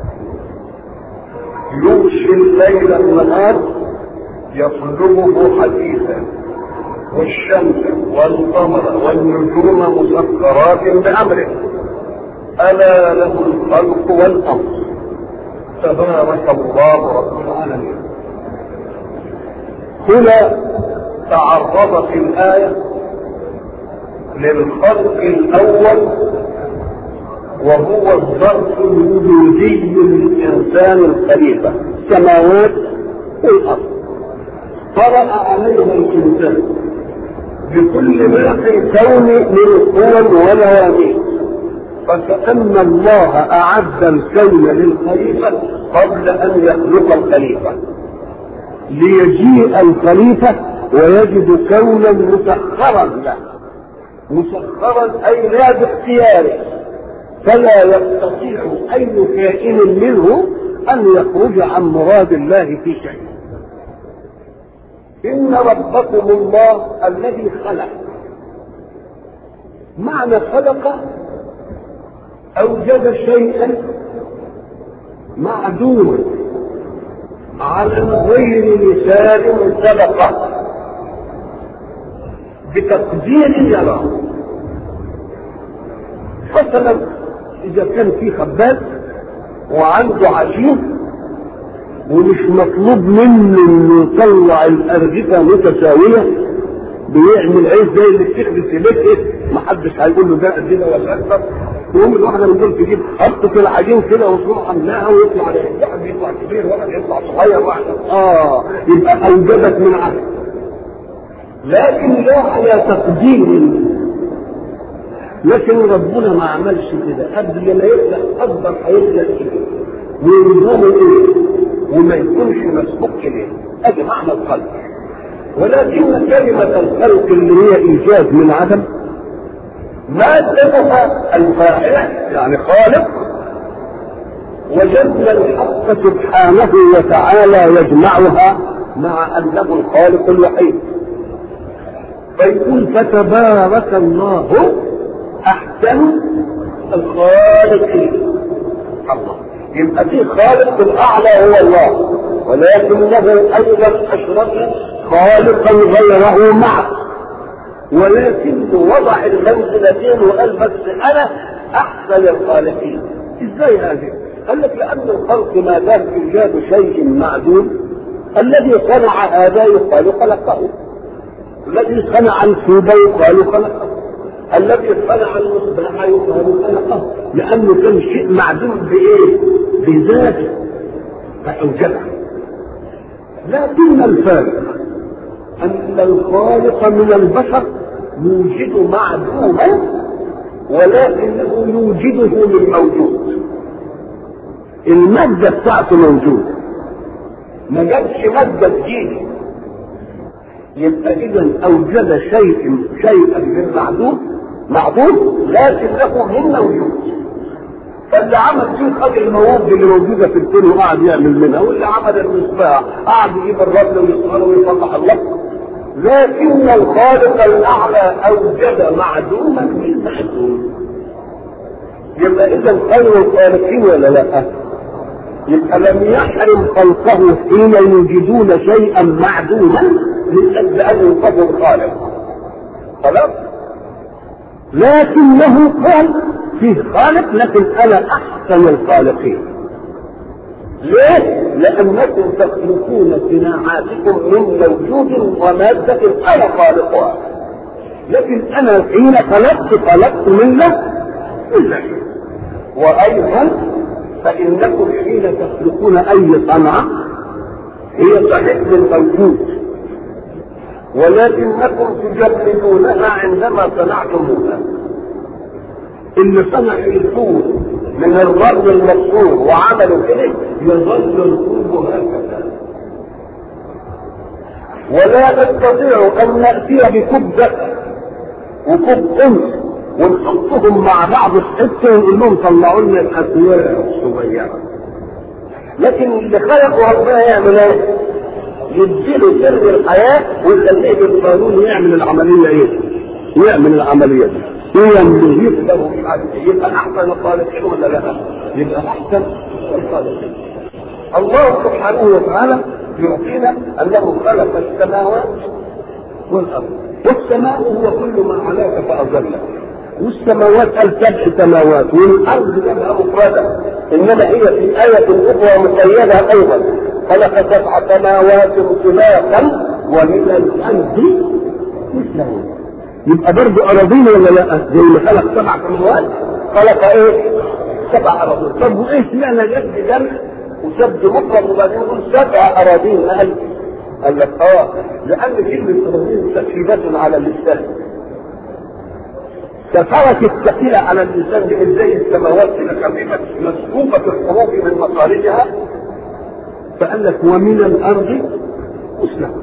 يغشي الليل النهار يطلبه حديثا، والشمس والقمر والنجوم مسخرات بامره، الا له الخلق والامر، تبارك الله رب العالمين. هنا تعرضت الايه للخلق الاول وهو الظرف الوجودي للإنسان الخليفة، السماوات والأرض. طرأ عليها الإنسان بكل ما في الكون من قوى ونواميس، فكأن الله أعد الكون للخليفة قبل أن يخلق الخليفة، ليجيء الخليفة ويجد كونا مسخرا له، مسخرا أي لا باختياره، فلا يستطيع اي كائن منه ان يخرج عن مراد الله في شيء. ان ربكم الله الذي خلق، معنى خلق اوجد شيئا معدوما على غير مثال سبقه بتقدير يراه. مثلا إذا كان في خباز وعنده عجين ومش مطلوب منه إنه يطلع الأرغفة متساوية، بيعمل عيش زي اللي بتخبز في بيته، محدش هيقول له ده قد كده ولا أكثر. يقوم الواحدة من دول تجيب حطه في العجين كده وتروح عاملاها ويطلع واحد يطلع كبير واحد يطلع صغير واحد يبقى أوجدت من عدم، لكن لا على تقدير. لكن ربنا ما عملش كده، قبل ما يبدا قدر هيبدا كده وينظمه ايه وما يكونش مسبوق اليه. ادي معنى الخلق. ولكن كلمه الخلق اللي هي ايجاد من عدم مادتها الفاعله يعني خالق، وجدنا الحق سبحانه وتعالى يجمعها مع انه الخالق الوحيد، فيقول فتبارك الله احسن الخالقين. الله يبقى في خالق الاعلى هو الله، ولكنه ايضا اشرك خالقا غيره معه، ولكن وضع المنزلتين وقال بس انا احسن الخالقين. ازاي هذه؟ قال لك لان الخلق ما دام ايجاد شيء معدوم، الذي صنع هذا يقال خلقه، الذي صنع الكوب يقال خلقه، الذي صنع المصباح يقال خلقه، لانه كان شيء معدوم بايه؟ بذاته فاوجده. لكن الفارق ان الخالق من البشر يوجد معدوما ولكنه يوجده من موجود، المادة بتاعته موجودة، ما جابش مادة جديدة. يبقى اذا اوجد شيئا من معدوم لكنه من موجود. فاللي عمل فيه خد المواد اللي موجوده في الكون وقعد يعمل منها، واللي عمل المصباح قعد يجيب الرمل ويصهره ويفتح الله. لكن الخالق الاعلى اوجد معدوما من معدوم. يبقى اذا خير الخالقين ولا لا؟ يبقى لم يحرم خلقه حين يوجدون شيئا معدوما من اجل ان ينقذوا الخالق، خلاص؟ لكنه قال فيه خالق لكن انا احسن الخالقين. ليه؟ لانكم تخلقون صناعاتكم من موجود ومادة انا خالقها، لكن انا حين خلقت منه الا شيء. وايضا فانكم حين تخلقون اي صنعة هي صحيح للموجود، ولكنكم تجددونها عندما صنعتموها. اللي صنع الفول من الرجل المكسور وعملوا كده يظل الكوب هكذا، ولا نستطيع ان ناتي بكوب ذكر وكوب انثى ونحطهم مع بعض في حته ونقول لهم طلعوا لنا الاسواق الصغيره. لكن اللي خلقه ربنا يعمل ايه؟ يديله سر الحياه ويخليه بالقانون يعمل العمليه ايه؟ يعمل العمليه دي. هي اللي يقدر يبقى احسن الخالقين ولا لا؟ يبقى احسن الخالقين. الله سبحانه وتعالى يعطينا انه خلق السماوات والارض، والسماء هو كل ما علاك فاظلك، والسماوات قال 7 سماوات، والارض تبقى مفرده، انما هي في ايه اخرى مقيده ايضا خلق 7 سماوات طباقا ومن الارض مثلهن. يبقى برضه اراضين ولا لا؟ زي ما خلق 7 سماوات خلق ايه؟ 7 اراضين. طب وايه اشمعنى جد جمع وسد مفرد وبعدين يقول 7 اراضين؟ قال لك لان كلمه اراضين تكليفات على اللسان، كثرت الثقيله على اللسان ازاي السماوات كده خفيفه مسكوبه الحروف من مخارجها، فقال لك ومن الارض مثلهن.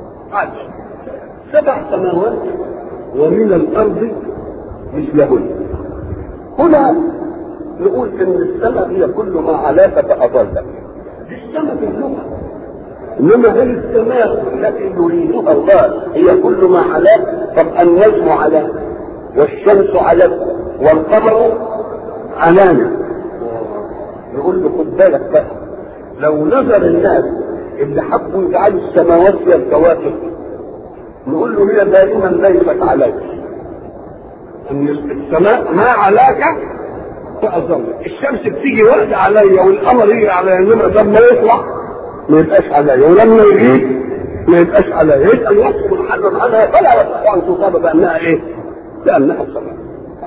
7 سماوات ومن الارض مثلهن. هنا نقول ان السماء هي كل ما علاك فاضلك، دي السماء في اللغه، انما هي السماء التي يريدها الله هي كل ما علاك. طب النجم علاك والشمس علاك والقمر علانا، نقول له خد بالك بقى، لو نظر الناس اللي حبوا يجعلوا السماوات هي الكواكب نقول له هي دائما ليست عليك، ان السماء ما علاك فاظلك. الشمس بتيجي وقت عليا والقمر يجي عليا، انما لما يطلع ما يبقاش عليا ولما يغيب ما يبقاش عليا، يبقى الوصف محرم عنها فلا يستطيع ان تصاب بانها ايه؟ لانها السماء.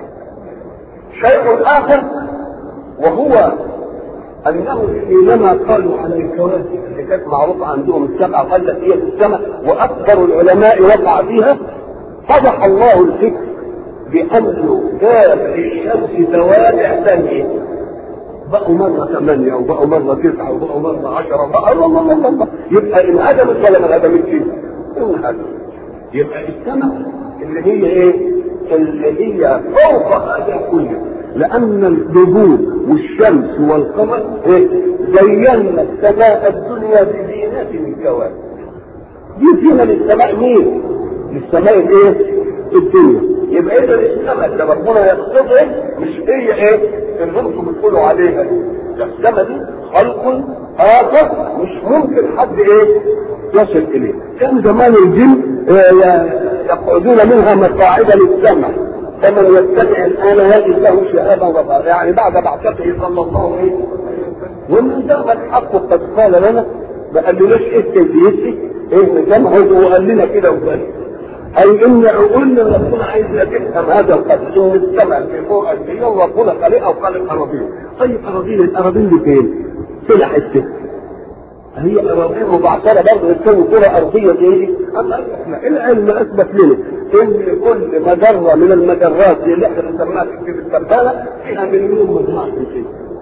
شيء اخر وهو انه حينما قالوا على الكواكب اللي كانت معروفه عندهم ال7 قال لك هي في السماء واكثر العلماء وقع فيها، فضح الله الفكر بانه جاب للشمس دوافع ثانيه، بقوا مره 8 وبقوا مره 9 وبقوا مره 10 بقى الله يبقى انهدمت ولا ما انهدمتش؟ انهدمت. يبقى السماء اللي هي ايه؟ اللي هي فوق هذا كله، لأن النجوم والشمس والقمر زينا السماء الدنيا بزينات الكواكب. دي زينة للسماء مين؟ للسماء الايه؟ الدنيا. يبقى إذا السماء اللي ربنا يقصدها مش هي ايه؟ اللي انتم بتقولوا عليها دي. السماء دي خلق آخر مش ممكن حد ايه؟ يصل إليه. كان زمان الجن يقعدون منها مقاعد للسمع، فمن يستمع الان يجد له شهادا رفعا، يعني بعد بعثته صلى الله عليه وسلم. ومن ثم الحق قد قال لنا ما قالناش ايه كيفيتي ايه نجمعه وقال لنا كده وبس، اي ان عقولنا ربنا عايزنا تفهم هذا القدر ان السمع في فوق الدنيا وربنا خالقها وخالق اراضين. طيب الاراضين دي فين؟ طلع حته هي اراضين مبعثره برضه تسوي كره ارضيه زي دي. اما احنا العلم اثبت لنا ان كل مجره من المجرات اللي احنا بنسميها في السبانه فيها مليون مجموعه شمسيه.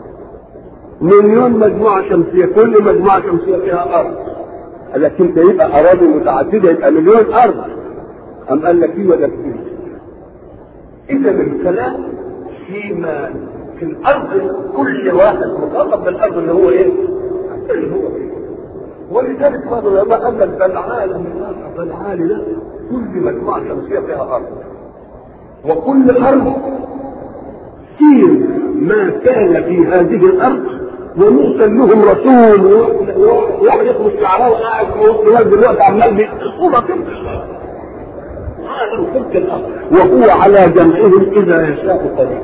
مليون مجموعه شمسيه، كل مجموعه شمسيه فيها ارض. لكن ده يبقى اراضي متعدده يبقى مليون ارض. ام قال لك ايه ولا كتير؟ اذا الكلام فيما في الارض كل واحد مخاطب بالارض اللي هو ايه؟ اللي هو ايه؟ ولذلك بعض العلماء قال لك ده العالم العالي ده كل مجموعه شمسيه فيها ارض، وكل ارض سير ما كان في هذه الارض ويرسل لهم رسول وواحد يخرج شعراء وقاعد في وسط الوقت دلوقتي عمال بيصوره كده عالم تلك الارض وهو على جمعهم اذا يشاء قدير،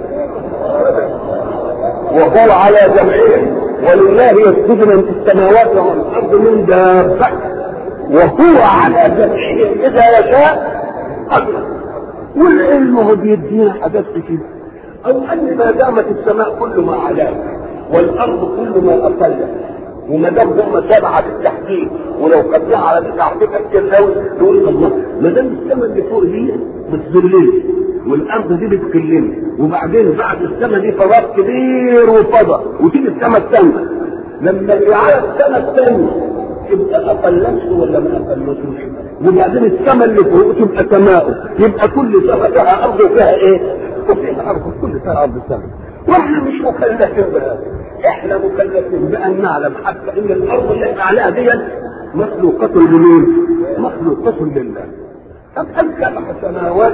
وهو على جمعهم ولله يسجد من في السماوات والارض من دابه وهو على جمعهم اذا يشاء قدير. والعلم هو بيدينا حاجات كتير، او ان ما دامت السماء كل ما علاك والارض كل ما اقلك، وما دام هم 7 بالتحديد ولو خدناها على 9 كتير قوي نقول الله ما دام السماء اللي فوق دي بتذلني والارض دي بتكلمني، وبعدين بعد السماء دي فضاء كبير وفضاء، وتيجي السماء الثانيه لما يجي على السماء الثانيه يبقى افلسه ولا ما افلسوش؟ وبعدين السماء اللي فوق تبقى سماءه، يبقى كل سماء فيها ارض وفيها ايه؟ وفيها ارض، كل فيها ارض سماء. واحنا مش مكلفين بهذا، احنا مكلفين بان نعلم حتى ان الارض اللي احنا عليها دي مخلوقة لمين؟ مخلوقة لله. طب هل سبع سماوات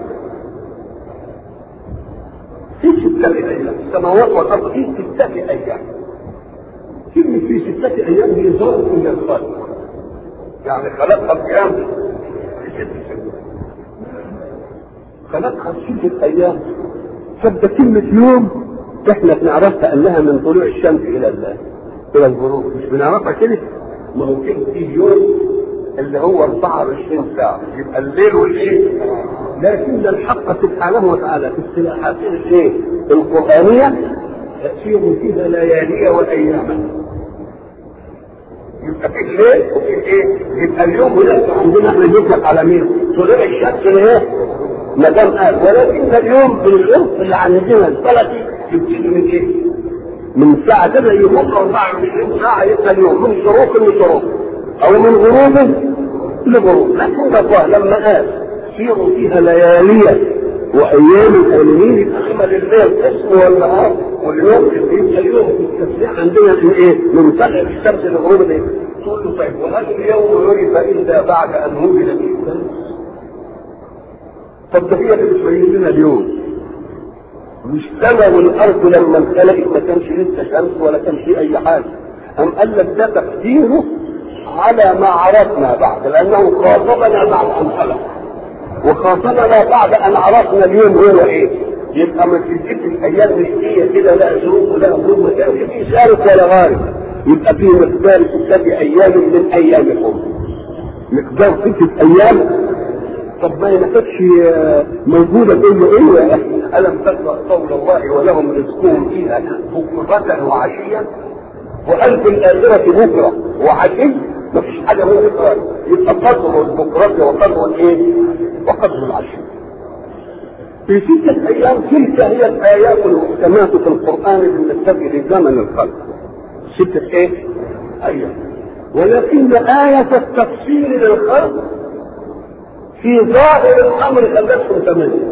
في 6 ايام، السماوات والارض في 6 ايام. كلمة في 6 ايام دي ظرف من الخلق، يعني خلقها بكام؟ في 6 ايام. خلقها في 6 ايام. فده كلمة يوم احنا بنعرفها انها من طلوع الشمس الى الغروب، مش بنعرفها كده. ما هو كده في يوم اللي هو 24 ساعة، يبقى الليل والايه؟ لكن الحق سبحانه وتعالى في اصطلاحات الايه؟ القرآنية تأثير فيها ليالي واياما. يبقى في الليل وفي الايه؟ يبقى اليوم هنا عندنا احنا بنطلق على مين؟ طلوع الشمس الايه؟ ما دام قال، ولكن اليوم بالعرف اللي عندنا الفلكي يبتدي من ايه؟ من ساعة كده يمر 24 ساعة يبقى اليوم من شروق لشروق أو من غروب لغروب. لكن الله لما قال سيروا فيها ليالي وأيام آمنين يبقى عمل الليل اسمه والنهار، واليوم يبقى اليوم في التسبيح عندنا من إيه؟ من طلع الشمس لغروب الإيه؟ تقول له طيب وهل اليوم عرف إلا بعد أن وجد فيه الشمس؟ طب ده هي اللي بتبين لنا اليوم. مش السماء والارض لما انخلقت ما كانش لسه شمس ولا كان في اي حاجه. ام قال لك ده تقديره على ما عرفنا بعد، لانه خاطبنا بعد ان خلق، وخاطبنا بعد ان عرفنا اليوم هو ايه. يبقى ما في الايام مش هي كده لا شروق ولا غروب، ما كانش في شارق ولا غارب. يبقى في مقدار 6 ايام من ايامكم، مقدار 6 ايام. طب ما ينفتش موجودة تقول له ايه يا اخي؟ ألم تقرأ قول الله ولهم رزقهم فيها بكرة وعشيا؟ وهل في الآخرة بكرة وعشي؟ مفيش حاجة من بكرة، يبقى قدر البكرة وقدر الايه؟ وقدر العشي. في 6 ايام تلك هي الآيات المحكمات في القرآن بالنسبة لزمن الخلق. 6 ايه؟ ايام. ولكن آية التفصيل للخلق في ظاهر الامر خلتكم 8.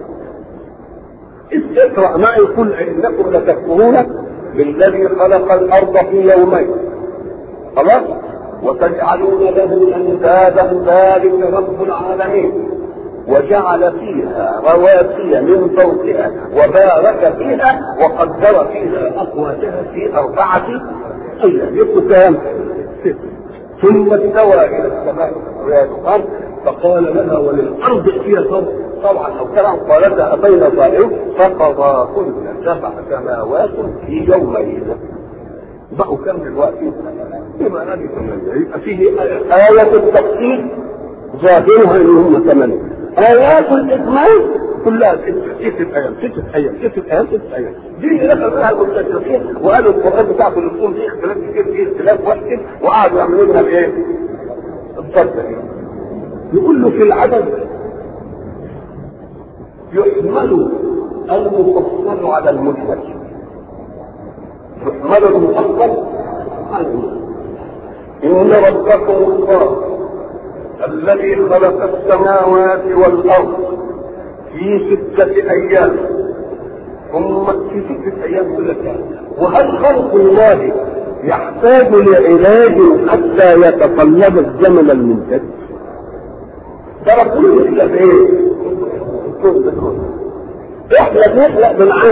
اقرأ ما يقول انكم لتكفرون بالذي خلق الارض في يومين، خلاص، وتجعلون له اندادا ذلك رب العالمين، وجعل فيها رواسي من فوقها وبارك فيها وقدر فيها اقواتها في 4 ايام. يبقوا كام؟ 6. ثم استوى الى السماء والارض فقال لها وللارض ائتيا طبعا او كلام قالتا اتينا طائعين فقضاهن 7 سماوات في يومين. بقوا كم دلوقتي؟ يبقى فيه آية التفصيل ظاهرها ان هم 8. آيات الإكمال كلها 6 أيام 6 أيام 6 أيام 6 أيام. دي اللي دخل فيها المستشرقين وقالوا القرآن بتاعته اللي بتقول فيه اختلاف كتير، فيه اختلاف واحد، وقعدوا يعملوا لها الايه؟ الضبط. يقول له في العدد يحمل المفصل على المجمل، يحمل المفصل على المجمل. إن ربكم الله الذي خلق السماوات والأرض في 6 أيام ثم في 6 أيام كل كان. وهل خلق الله يحتاج لعلاج حتى يتطلب الزمن الممتد؟ ترى كل ده ايه؟ احنا بنخلق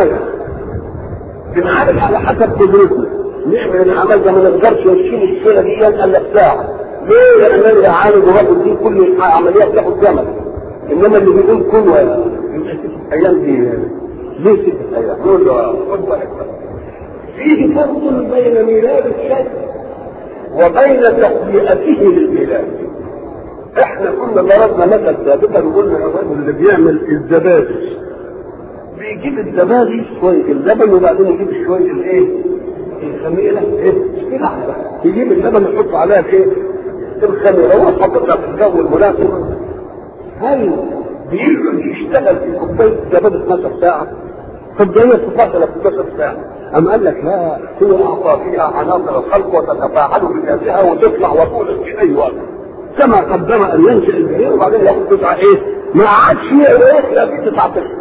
بنعالج على حسب قدرتنا. نعمل العمل ده ما نقدرش نشيل الشيله دي الا ساعه. ليه يعمل يعالج ورب دي كل عمليات تاخد زمن؟ انما اللي بيقول كله يبقى 6 ايام دي ليه 6 ايام؟ نقول له خد بالك فيه فرق بين ميلاد الشيء وبين تهيئته للميلاد. احنا كنا ضربنا مثل سابقا وقلنا الراجل اللي بيعمل الزبادي بيجيب الزبادي شويه اللبن وبعدين يجيب شويه الايه؟ الخميره يجيب اللبن يحط عليها الايه؟ الخميره ويحطها في الجو المناسب. هل يشتغل في كوبايه زبادي 12 ساعه، طب ده هي تفضل 12 ساعه. أم قال لك لا، هو أعطى فيها عناصر الخلق وتتفاعل بذاتها وتطلع وتولد في أي وقت، كما قدم أن ينشأ البهير وبعدين ياخد 9 إيه؟ ما عادش إيه؟ لا في 9 أشهر.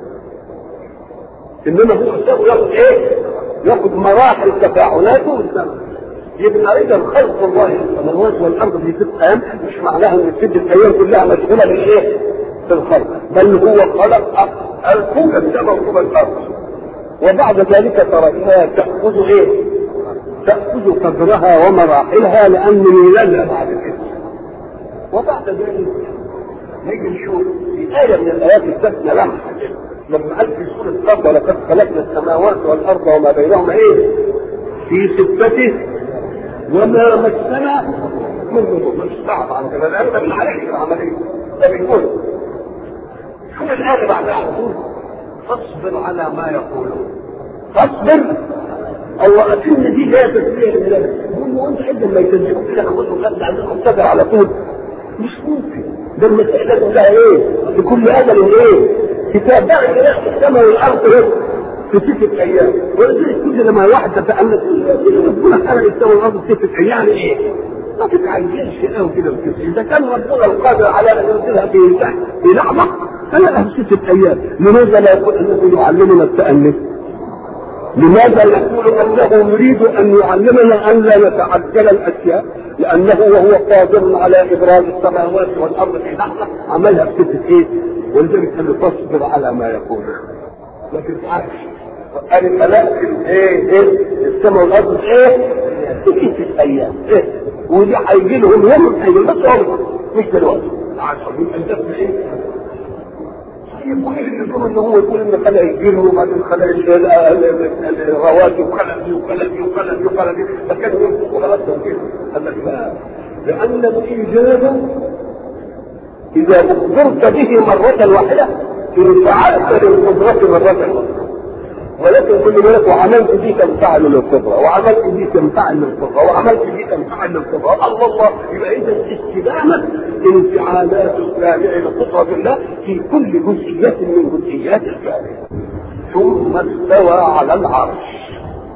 إنما هو سوى ياخد إيه؟ ياخد مراحل تفاعلاته والزمن. يبقى إذا خلق الله السماوات والأرض في 6 أيام مش معناها إن ال6 أيام كلها مشغولة بالإيه؟ بالخلق، بل هو خلق الكون السماء وكون الأرض، وبعد ذلك تركها تأخذ ايه؟ تأخذ قدرها ومراحلها لأن ميلادها بعد كده. وبعد ذلك نيجي نشوف في آية من الآيات استثنى لمحة لما قال في سورة الأرض ولقد خلقنا السماوات والأرض وما بينهما ايه؟ في 6 وما مسنا من لغوب. مش صعب عن كده، ده من عليك العملية ده بيقول شو الآية بعد على فاصبر على ما يقولون. فاصبر او اكن دي جايه تسليه لله. هو انت حد ما يكذبوا كده خدوا خد عندكم صبر على طول؟ مش ممكن. ده المسألة كلها ايه؟ لكل اجل ايه؟ كتاب بقى يلاقي السماء والارض ايه؟ في 6 ايام. ولذلك كل لما واحد تتأمل ربنا خلق السماء والارض في 6 ايام يعني ايه؟ ما تتعجلش قوي كده وكده. اذا كان ربنا القادر على ان ينزلها في لحظه خلقها في 6 ايام، لماذا لا يقول انه يعلمنا التأني؟ لماذا نقول انه يريد ان يعلمنا ان لا نتعجل الاشياء؟ لانه وهو قادر على ابراز السماوات والارض في لحظه عملها في 6 ايه؟ ولذلك قال له فاصبر على ما يقول. ما تتعبش. قال خلقت ايه السماء والارض ايه؟ في 6 ايام ايه؟ ودي هيجي لهم يوم هيجي بس عمر مش دلوقتي. عشان الدفن ايه؟ يقول ان هو يقول ان خلق الجن وبعدين خلق الرواتب وخلق دي وخلق دي وخلق دي وخلق دي، فكان وخلقهم كده. قال لك لا، لان الايجاد اذا اخبرت به مره واحده انفعلت للقدره مره واحده، ولكن كل ملك وعملت دي تنفعل للقدره وعملت دي تنفعل للقدره وعملت دي تنفعل للقدره. الله يبقى اذا استدامه انفعالات الجامعه لقدره الله في كل جزئيه من جزئيات الجامعه. ثم استوى على العرش.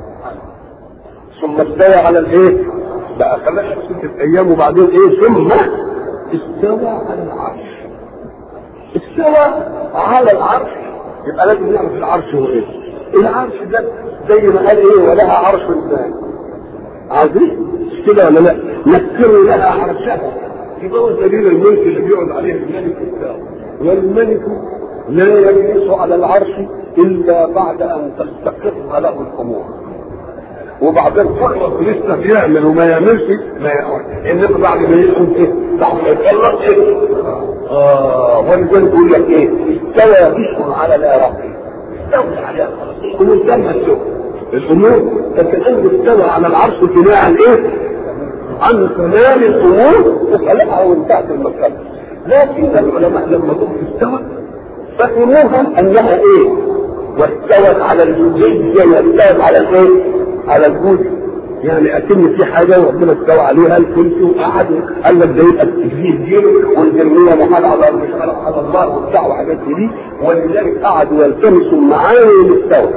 ثم استوى على الايه؟ بقى خلال 6 ايام وبعدين ايه؟ ثم استوى على العرش. استوى على العرش يبقى لازم نعرف العرش هو ايه. العرش ده زي ما قال ايه؟ ولها عرش ازاي؟ عظيم كده ولا لا؟ نكر لها عرشها. يبقى هو دليل الملك اللي بيقعد عليه الملك بتاعه. والملك لا يجلس على العرش الا بعد ان تستقر له الامور. وبعدين كل لسه بيعمل وما يعملش ما يقعد، انما بعد ما يقوم ايه؟ بعد ما يخلص ايه؟ ولذلك يقول لك ايه؟ استوى بشر على العراق. استوى على الانسان نفسه الامور فكأنه استوى على العرش بناء عن ايه؟ عن تمام الامور وخلقها وانتهت المكان. لكن العلماء لما قلت استوى فهموها انها ايه؟ واستوت على الجزئيه واستوت على الايه؟ على الجزء. يعني اكن في حاجه وربنا استوى عليها الكرسي وقعد قال لك ده يبقى التجديد والجميله محال على الارض مش على الله وبتاع وحاجات دي. ولذلك قعدوا يلتمسوا معاني الاستوى.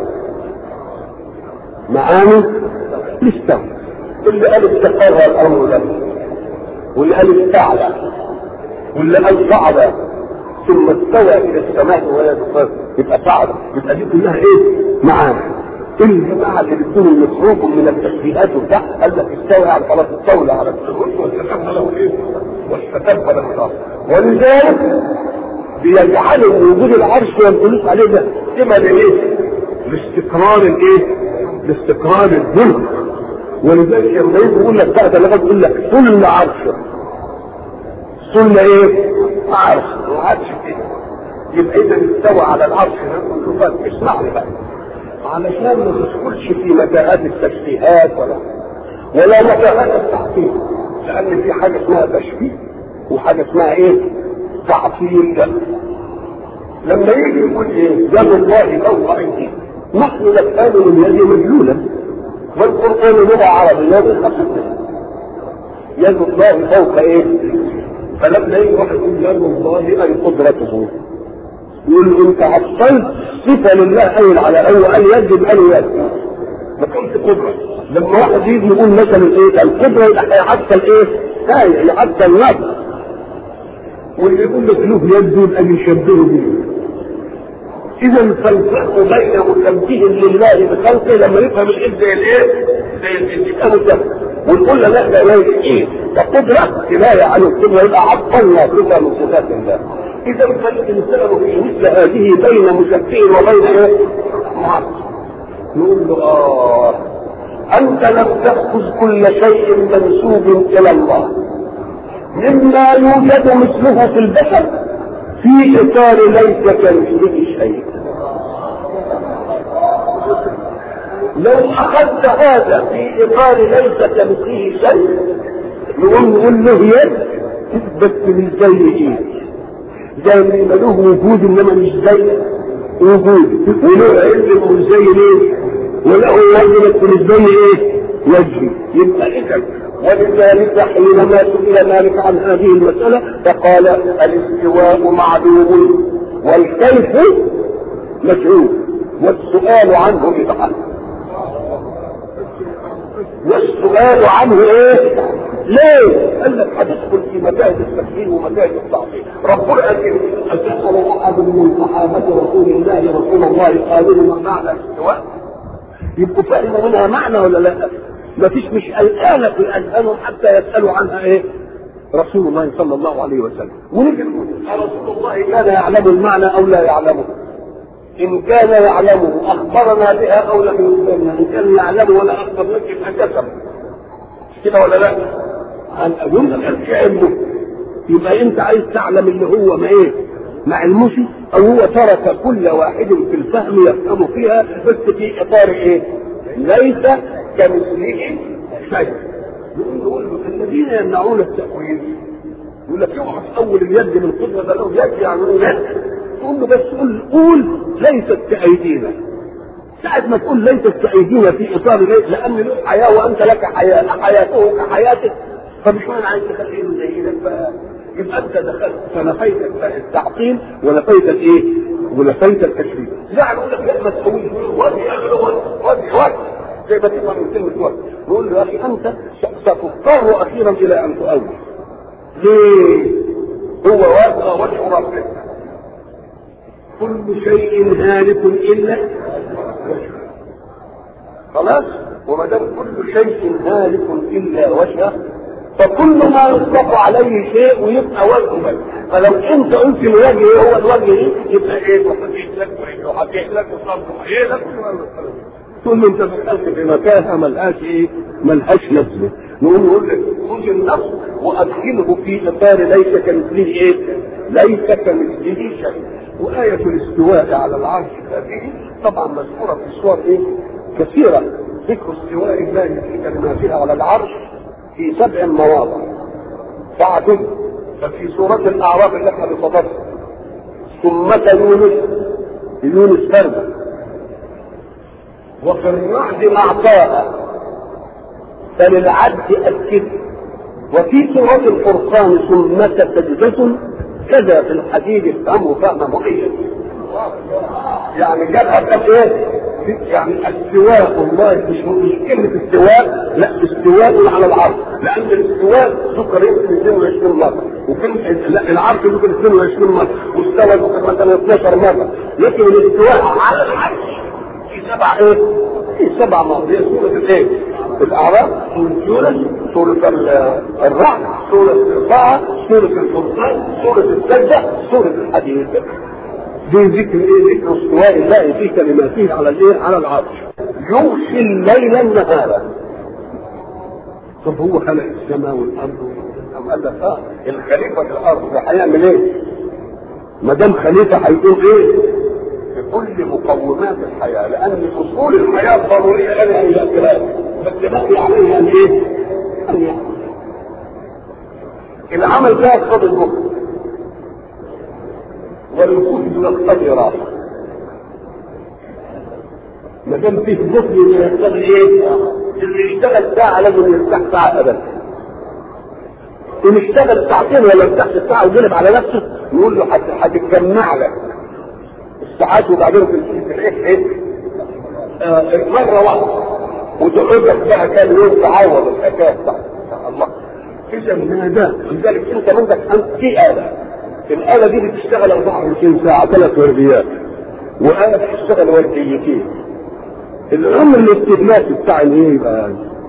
معاني الاستوى. اللي قال استقر الامر ده، واللي قال استعلى، واللي قال صعد ثم استوى الى السماء وهي تصير يبقى صعد. يبقى دي كلها ايه؟ معاني. الجماعه اللي بتكون المخروج من التشبيهات وبتاع قال لك استوى على خلاص استولى على السجود واستتب له ايه؟ واستتب له الارض. ولذلك بيجعلوا وجود العرش والجلوس عليه ده سمه لايه؟ لاستقرار الايه؟ لاستقرار الملك. ولذلك لما يقول لك بقى ده لغايه يقول لك سل عرش. سل ايه؟ عرش. وعرش كده يبقى اذا استوى على العرش. اسمعني بقى علشان ما تدخلش في متاهات التشبيهات ولا متاهات التعطيل، لان في حاجه اسمها تشبيه وحاجه اسمها ايه؟ تعطيل. لما يجي يقول ايه؟ يد الله فوق ايديه، نحن نفهم من يد مجلولا والقران لغه عربيه بالخصوص. يد الله فوق ايه؟ فلما يجي واحد يقول يد الله اي قدرته، يقول انت عطلت صفه لله قايل على هو قال يد قال يد، ما كنت قدره. لما واحد يجي يقول مثلا ايه القدره يبقى هيعطل ايه؟ يعطل النفس. واللي يقول لك له يد يبقى بيشبهه به. اذا فالفرق بين مشبه لله بخلقه لما يفهم اليد زي الايه؟ زي الانسان ونقول له لا ده ايه؟ ده قدره كفايه عن القدره يبقى عطلنا صفه من صفات الله. اذا فالانسان في مثل هذه بين مشبه وبين ايه؟ معطل. نقول له انت لم تاخذ كل شيء منسوب الى الله مما يوجد مثله في البشر في اطار ليس كمثله شيء. لو اخذت هذا في اطار ليس كمثله شيء نقول له يد بس مش زي ايه؟ زي ما له وجود انما مش زي وجود، وله علم مش زي ليه؟ وله وجه بس مش زي ايه؟ وجهي. يبقى اذا ولذلك حينما سئل مالك عن هذه المسألة فقال الاستواء معلوم والكيف مجهول والسؤال عنه بدعة. والسؤال عنه ايه؟ ليه؟ قال لك هتدخل في مجال التكفير ومجال التعطيل. ربنا أسأل أحد من صحابة رسول الله رسول الله قالوا ما معنى الاستواء؟ يبقوا فاهموا منها معنى ولا لا؟ ما فيش مش الآلة في أذهانهم حتى يسألوا عنها ايه؟ رسول الله صلى الله عليه وسلم. ونجد رسول الله كان يعلم المعنى أو لا يعلمه؟ إن كان يعلمه أخبرنا بها أو لم يخبرنا، إن كان يعلمه ولا أخبرناك يبقى كتب كده ولا لا؟ يمكن علمه. يبقى أنت عايز تعلم اللي هو ما إيه؟ ما علموش أو هو ترك كل واحد في الفهم يفهم فيها بس في إطار إيه؟ ليس كمثله شيء. يقول له الذين يمنعون التأويل يقول لك اوعى تأول اليد من قدرة ده لو يد يعني تقول له بس قول ليست كأيدينا. ساعة ما تقول ليست كأيدينا في إطار ليس لأن له حياة وأنت لك حياة حياته كحياتك فمش معنى عايز تخليه زي ايدك بقى يبقى أنت دخلت فنفيت التعطيل ونفيت الإيه؟ ونفيت التشريع. يعني يقول لك لا ما تقولش وجه زي ما تسمع من كلمة وجه. نقول له يا أخي أنت ستضطر أخيرا إلى أن تؤول. ليه؟ هو وجه ربك. كل شيء هالك الا خلاص. وما دام كل شيء هالك الا وجهه فكل ما يطلق عليه شيء ويبقى وجهه. فلو انت قلت الوجه هو الوجه يبقى ايه؟ وحكيت لك وحكيت لك وحكيت لك تقول له انت دخلت في مكانها ملهاش ايه؟ ملهاش نفس. نقول لك خذ النفس وادخله في اطار ليس كمثله ايه؟ ليس كمثله شيء. وآية الاستواء على العرش هذه طبعا مذكورة في السور ايه؟ كثيرة. ذكر استواء الله في كلماتها على العرش في 7 مواضع. بعد ففي سورة الأعراف اللي احنا بصددها ثم يونس فرد وفي الرعد معطاء فللعبد أكد. وفي سورة الفرقان ثم سجدة كذا في الحديد الامر فهم مؤيد. يعني جابها كم ايه؟ يعني استواء الله مش كلمه استواء، لا استواء على العرش. لان الاستواء ذكر يمكن 22 مره وكلمه لا العرش ذكر 22 مره واستوى ذكر مثلا 12 مره. لكن الاستواء على العرش في 7 ايه؟ في 7 مواضيع. سوره الايه؟ الاعراف، سوره يونس، سوره الرعد، سوره الطاعه، سوره الفرقان، سوره السجده، سوره الحديد. دي ذكر ايه؟ ذكر استواء الله في كلماته على الايه؟ على العرش. يغشي الليل النهار. طب هو خلق السماء والارض قال لك الخليفه في الارض هيعمل ايه؟ ما دام خليفه هيقول ايه؟ بكل مقومات الحياه، لان اصول الحياه ضروريه لنا الى الكلام بس باقي عليها ان ايه؟ ان يعمل. العمل ده يقتضي الجهد والجهد يقتضي راحه. ما دام فيه جهد يقتضي ايه؟ اللي يشتغل ساعه لازم يرتاح ساعه ابدا. ونشتغل ساعتين ولا تحت الساعه وجلب على نفسه، يقول له هتتجمع لك الساعات وبعدين في ايه مره واحده وتقعدك بقى كام يوم تعوض الحكايه بتاعتك. الله، اذا ما ده لذلك انت عندك في آلة، الآلة دي بتشتغل 24 ساعة 3 ورديات، وآلة بتشتغل ورديتين. العمر الاستهلاكي بتاع الايه بقى؟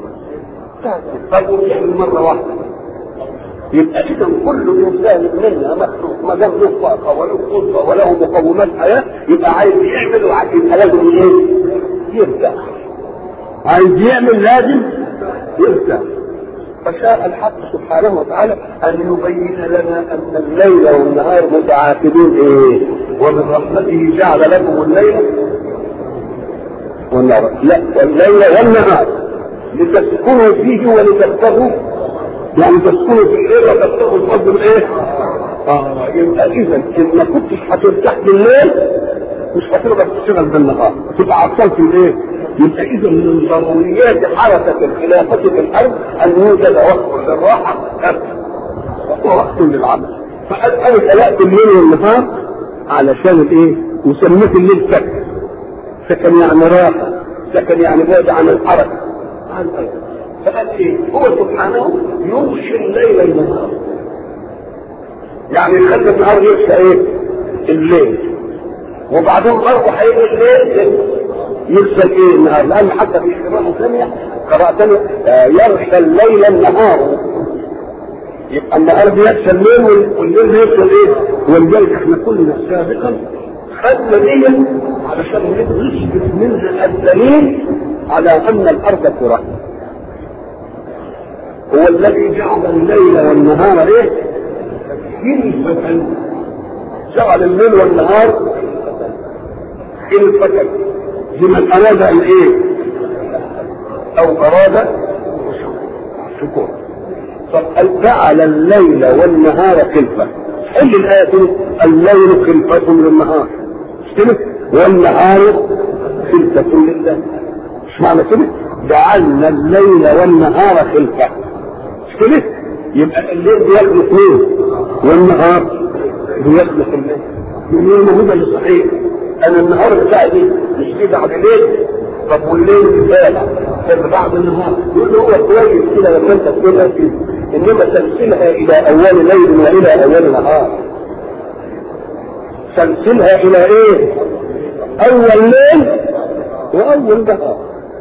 طيب يعمل مرة واحدة، يبقى إذا كل إنسان منا مخلوق ما دام له طاقة وله قدرة وله مقومات حياة، يبقى عايز يعمل وعايز لازم ايه؟ يرتاح. عايز يعمل لازم يرتاح. فشاء الحق سبحانه وتعالى ان يبين لنا ان الليل والنهار متعاقبين ايه؟ ومن رحمته جعل لكم الليل والنهار، لا والليل والنهار لتسكنوا فيه ولتبتغوا، يعني تسكنوا في الليل وتبتغوا الفضل ايه؟ يبقى اذا ان ما كنتش هترتاح بالليل مش هتقدر تشتغل بالنهار، تبقى عطلان في الايه؟ يبقى اذا من ضروريات حركه الخلافه في الارض ان يوجد وقت للراحه ووقت للعمل. فقال انا خلقت الليل والنهار علشان الايه؟ وسميت الليل سكن. سكن يعني راحه، سكن يعني بعد عن الحركه. فقال ايه؟ هو سبحانه يغشي الليل النهار، يعني يخلي النهار يغشى ايه؟ الليل، وبعدين برضه هيجي الليل يغشى ايه؟ النهار. لان حتى في قراءة ثانية قرأتني يغشى الليل النهار، يبقى النهار بيغشى الليل والليل بيغشى الايه؟ ولذلك احنا كلنا سابقا خدنا دي علشان نثبت منها الدليل على ان الارض كرة. هو الذي جعل الليل والنهار ايه؟ خلفة، جعل الليل والنهار خلفة لمن اراد ان ايه؟ او اراد شكور. جعل الليل والنهار خلفة. حل الآية الليل خلفة للنهار، مش كده؟ والنهار خلفة لله، مش معنى كده؟ جعلنا الليل والنهار خلفة، مش كده؟ يبقى الليل بيخلف مين؟ والنهار بيخلف الليل. منين هو اللي صحيح؟ انا النهار بتاعي دي مش دي بعد الليل، طب والليل كان بعد النهار. يقول له هو كويس كده لما انت تقولها كده، انما تنسلها الى اول ليل والى اول نهار. تنسلها الى ايه؟ اول ليل واول نهار.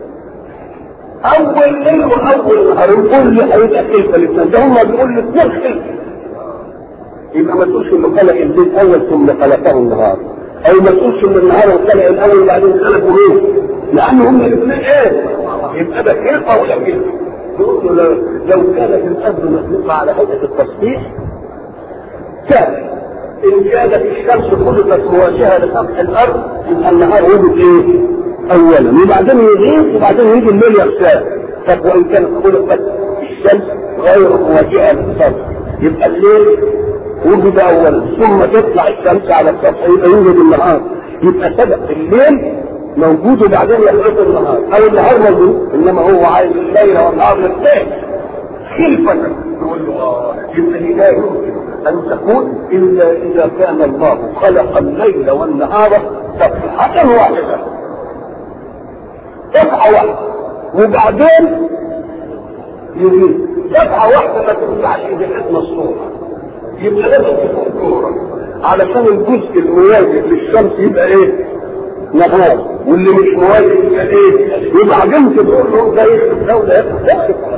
اول ليل واول نهار الكل هيبقى كيف الاثنين ده، هم بيقول الاثنين كيف. يبقى ما تقولش انه خلق الليل اول ثم خلقه النهار، او ما تقولش ان النهار خلق الاول وبعدين خلقه ليه؟ لان هم الاثنين ايه؟ يبقى ده كيف ولا كيف؟ يقولوا لو كانت الارض مخلوقه على هيئه التصحيح كان ان كانت الشمس خلقت مواجهه لسطح الارض يبقى النهار وجد ايه؟ اولا، وبعدين يغيب وبعدين يجي الليل يغشاه. طب وان كانت خلقت الشمس غير مواجهه للسطح يبقى الليل وجد اولا ثم تطلع الشمس على السطح يبقى يوجد النهار. يبقى سبق الليل موجود وبعدين يخلق النهار، او النهار موجود انما هو عايز الليل والنهار الاثنين خلفة. يقول له يبقى لا يمكن ان تكون الا اذا كان الله خلق الليل والنهار صفحة واحدة، صفحة واحدة، وبعدين يريد صفحة واحدة ما تنفعش اذا كانت مصروفة، يبقى لازم تكون كورة علشان الجزء المواجه للشمس يبقى ايه؟ نهار، واللي مش مواجه يبقى ايه؟ وبعدين تقول له ده يخلق ده وده يخلق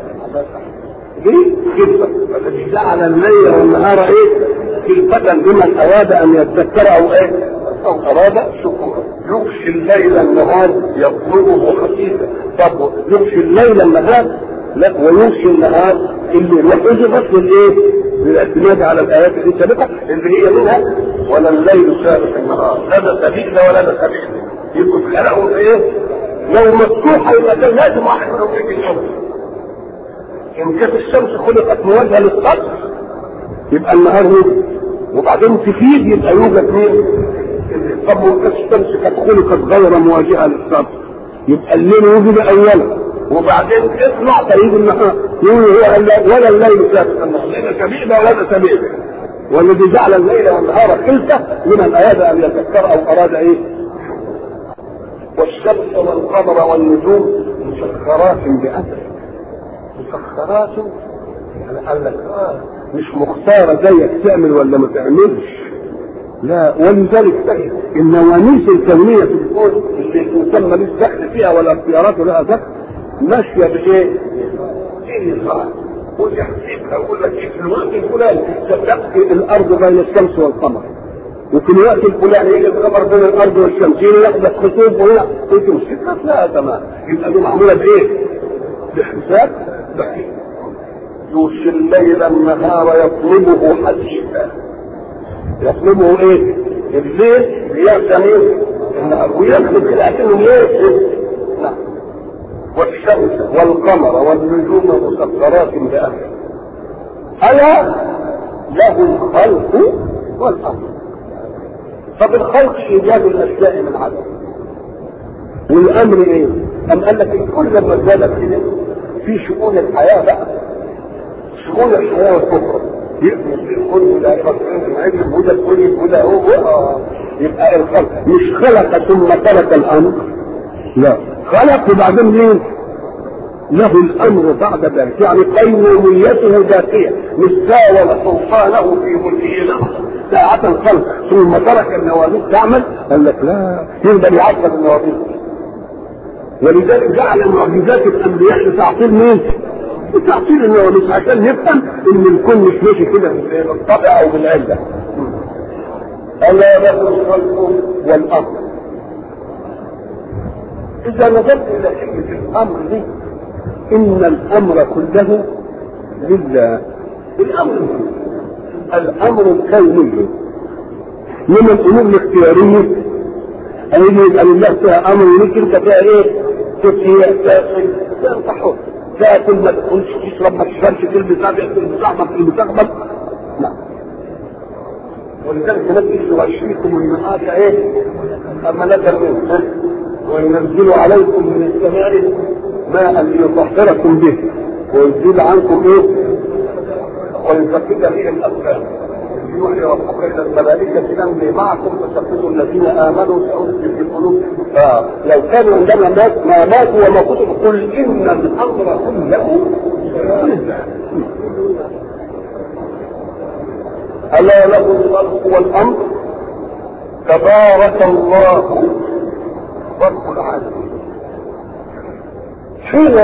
دي خلفة. فالذي جعل الليل والنهار ايه؟ خلفة لمن اراد ان يذكر او ايه؟ او اراد شكورا. يغشي الليل النهار يطلبه خفيفا. طب يغشي الليل النهار لا ويغشي النهار الليل، وحجبت للايه؟ للاعتماد على الايات اللي سابقه اللي هي منها ولا الليل سابق النهار، لا ده سبيل ده ولا ده سبيل ده. يبقوا خلقوا في ايه؟ لو مفتوحه يبقى كان لازم واحد منهم يجي الشمس. ان كانت الشمس خلقت مواجهه للسطح يبقى النهار يوجد، وبعدين تفيد يبقى يوجد مين؟ طب وان كانت الشمس كانت خلقت غير مواجهه للسطح يبقى الليل وجد اولا وبعدين اطلع طيب النهار يقول هو ولا الليل سابق النهار لا سبيل ولا سبيل والذي جعل الليل والنهار خلفه من الآيات ان يذكر او اراد ايه. والشمس والقمر والنجوم مسخرات بأمره. مسخرات يعني قال لك مش مختارة زيك تعمل ولا ما تعملش، لا. ولذلك تجد النواميس الكونية في الكون اللي الإنسان ماليش دخل فيها ولا اختياراته لها دخل ماشية بإيه؟ إيه الصلاة؟ ويحسبها ويقول لك في الوقت الفلاني تبقى الأرض بين الشمس والقمر، وفي الوقت الفلاني يجي القمر بين الأرض والشمس يحدث خطوب وهنا تمسكها لا تمام. يبقى دي معمولة بإيه؟ بحساب دقيق. يغشي الليل النهار يطلبه حديثا. يطلبه ايه؟ الليل ليغشى ايه؟ النهار ويكتب كده عشانهم ايه؟ نعم. والشمس والقمر والنجوم مسخرات بأمره. ألا له الخلق والأمر. فبالخلق إيجاد الأشياء من عدم. والأمر ايه؟ أم قال لك كل لما زادت كده في شؤون الحياة بقى، شؤون الحياة والكفر يقبل بالكل لا يفكرون عجل وده كل وده هو يبقى الخلق مش خلق ثم ترك الأمر، لا خلق وبعدين مين؟ له الأمر بعد ذلك، يعني قيوميته ذاتية مش ساوى سلطانه في ملكه لحظة ساعة الخلق ثم ترك النواميس تعمل. قال لك لا يقدر يعطل النواميس. ولذلك جعل المعجزات الانبياء لتعطيل مين؟ لتعطيل النواميس عشان نفهم ان الكون مش ماشي كده بالطبع او بالعله. الا له الخلق والامر. اذا نظرت الى كلمه الامر دي ان الامر كله لله. الامر الكوني من الامور الاختياريه هيجي يبقى لله فيها امر وليك انت فيها ايه؟ تسيء تاكل انت حر تاكل ما تاكلش تشرب ما تشربش تلبس تلبس احمر تلبس اخضر لا. ولذلك نبي يغشيكم النهار ايه؟ اما نزل منه وينزل عليكم من السماء ماء ليطهركم به ويزيد عنكم ايه؟ ويزكي به الاسباب. يوحي ربك الى الملائكه اني معكم فثبتوا الذين امنوا سأرسل في القلوب. لو كانوا عندما ما ماتوا وما قتلوا قل ان الامر كله لله. الا له الخلق والامر تبارك الله رب العالمين. حين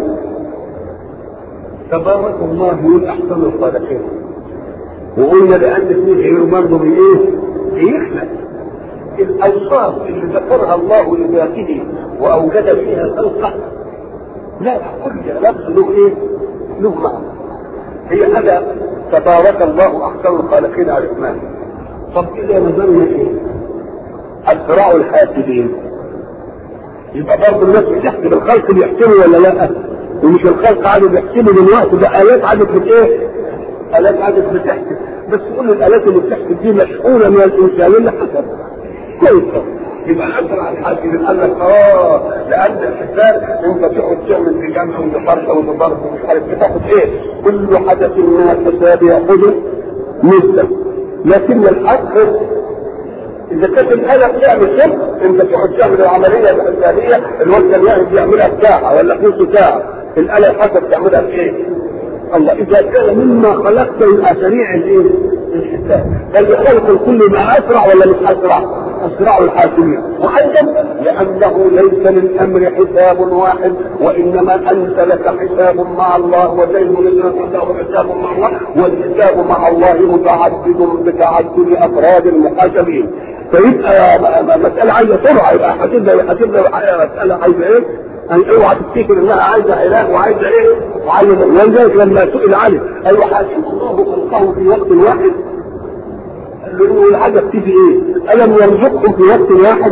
تبارك الله من احسن الخالقين وقلنا لان فيه غير برضه بايه؟ بيخلق. الاوصاف اللي ذكرها الله لذاته واوجد فيها خلقه لا كل لفظ له ايه؟ له معنى. هي هذا تبارك الله احسن الخالقين عرفناه. طب اذا نظرنا ايه؟ اسرع الحاسبين. يبقى برضه الناس بتحسب الخلق بيحسبوا ولا لا؟ ومش الخلق عادي بيحسبوا دلوقتي ده آلات عادت بايه؟ آلات عادت بتحسب. بس كل الآلات اللي بتحسب دي مشحونة من الإنسان اللي حسب. كويس. يبقى أسرع الحاسبين قال لك لأن الحساب أنت تقعد تعمل في جمع وتفرق وتضرب ومش عارف تاخد إيه؟ كل حدث من الحساب يأخذ مدة. لكن الحق إذا كانت الآلة بتعمل شيء أنت تقعد تعمل العملية الحسابية الوقت اللي يعملها بساعة ولا نص ساعة. الآلة الحسب تعملها بإيه؟ الله إذا كان مما خلقت يبقى سريع الايه؟ الحساب. بل يخلق الكل ما أسرع ولا مش أسرع؟ أسرع الحاسبين. وأيضا لأنه ليس للأمر حساب واحد وإنما أنت لك حساب مع الله وزيد لك حساب مع الله والحساب مع الله متعدد بتعدد أفراد المحاسبين. فيبقى مسألة عايزة سرعة. يبقى حاسبها مسألة عايزة إيه؟ أن اوعى تفتكر انها عايزه علاج وعايزه ايه؟ وعايزه. ولذلك لما سئل عليه قال وحاسب الله خلقه في وقت واحد. قال له الحاجه بتيجي ايه؟ الم يرزقكم في وقت واحد؟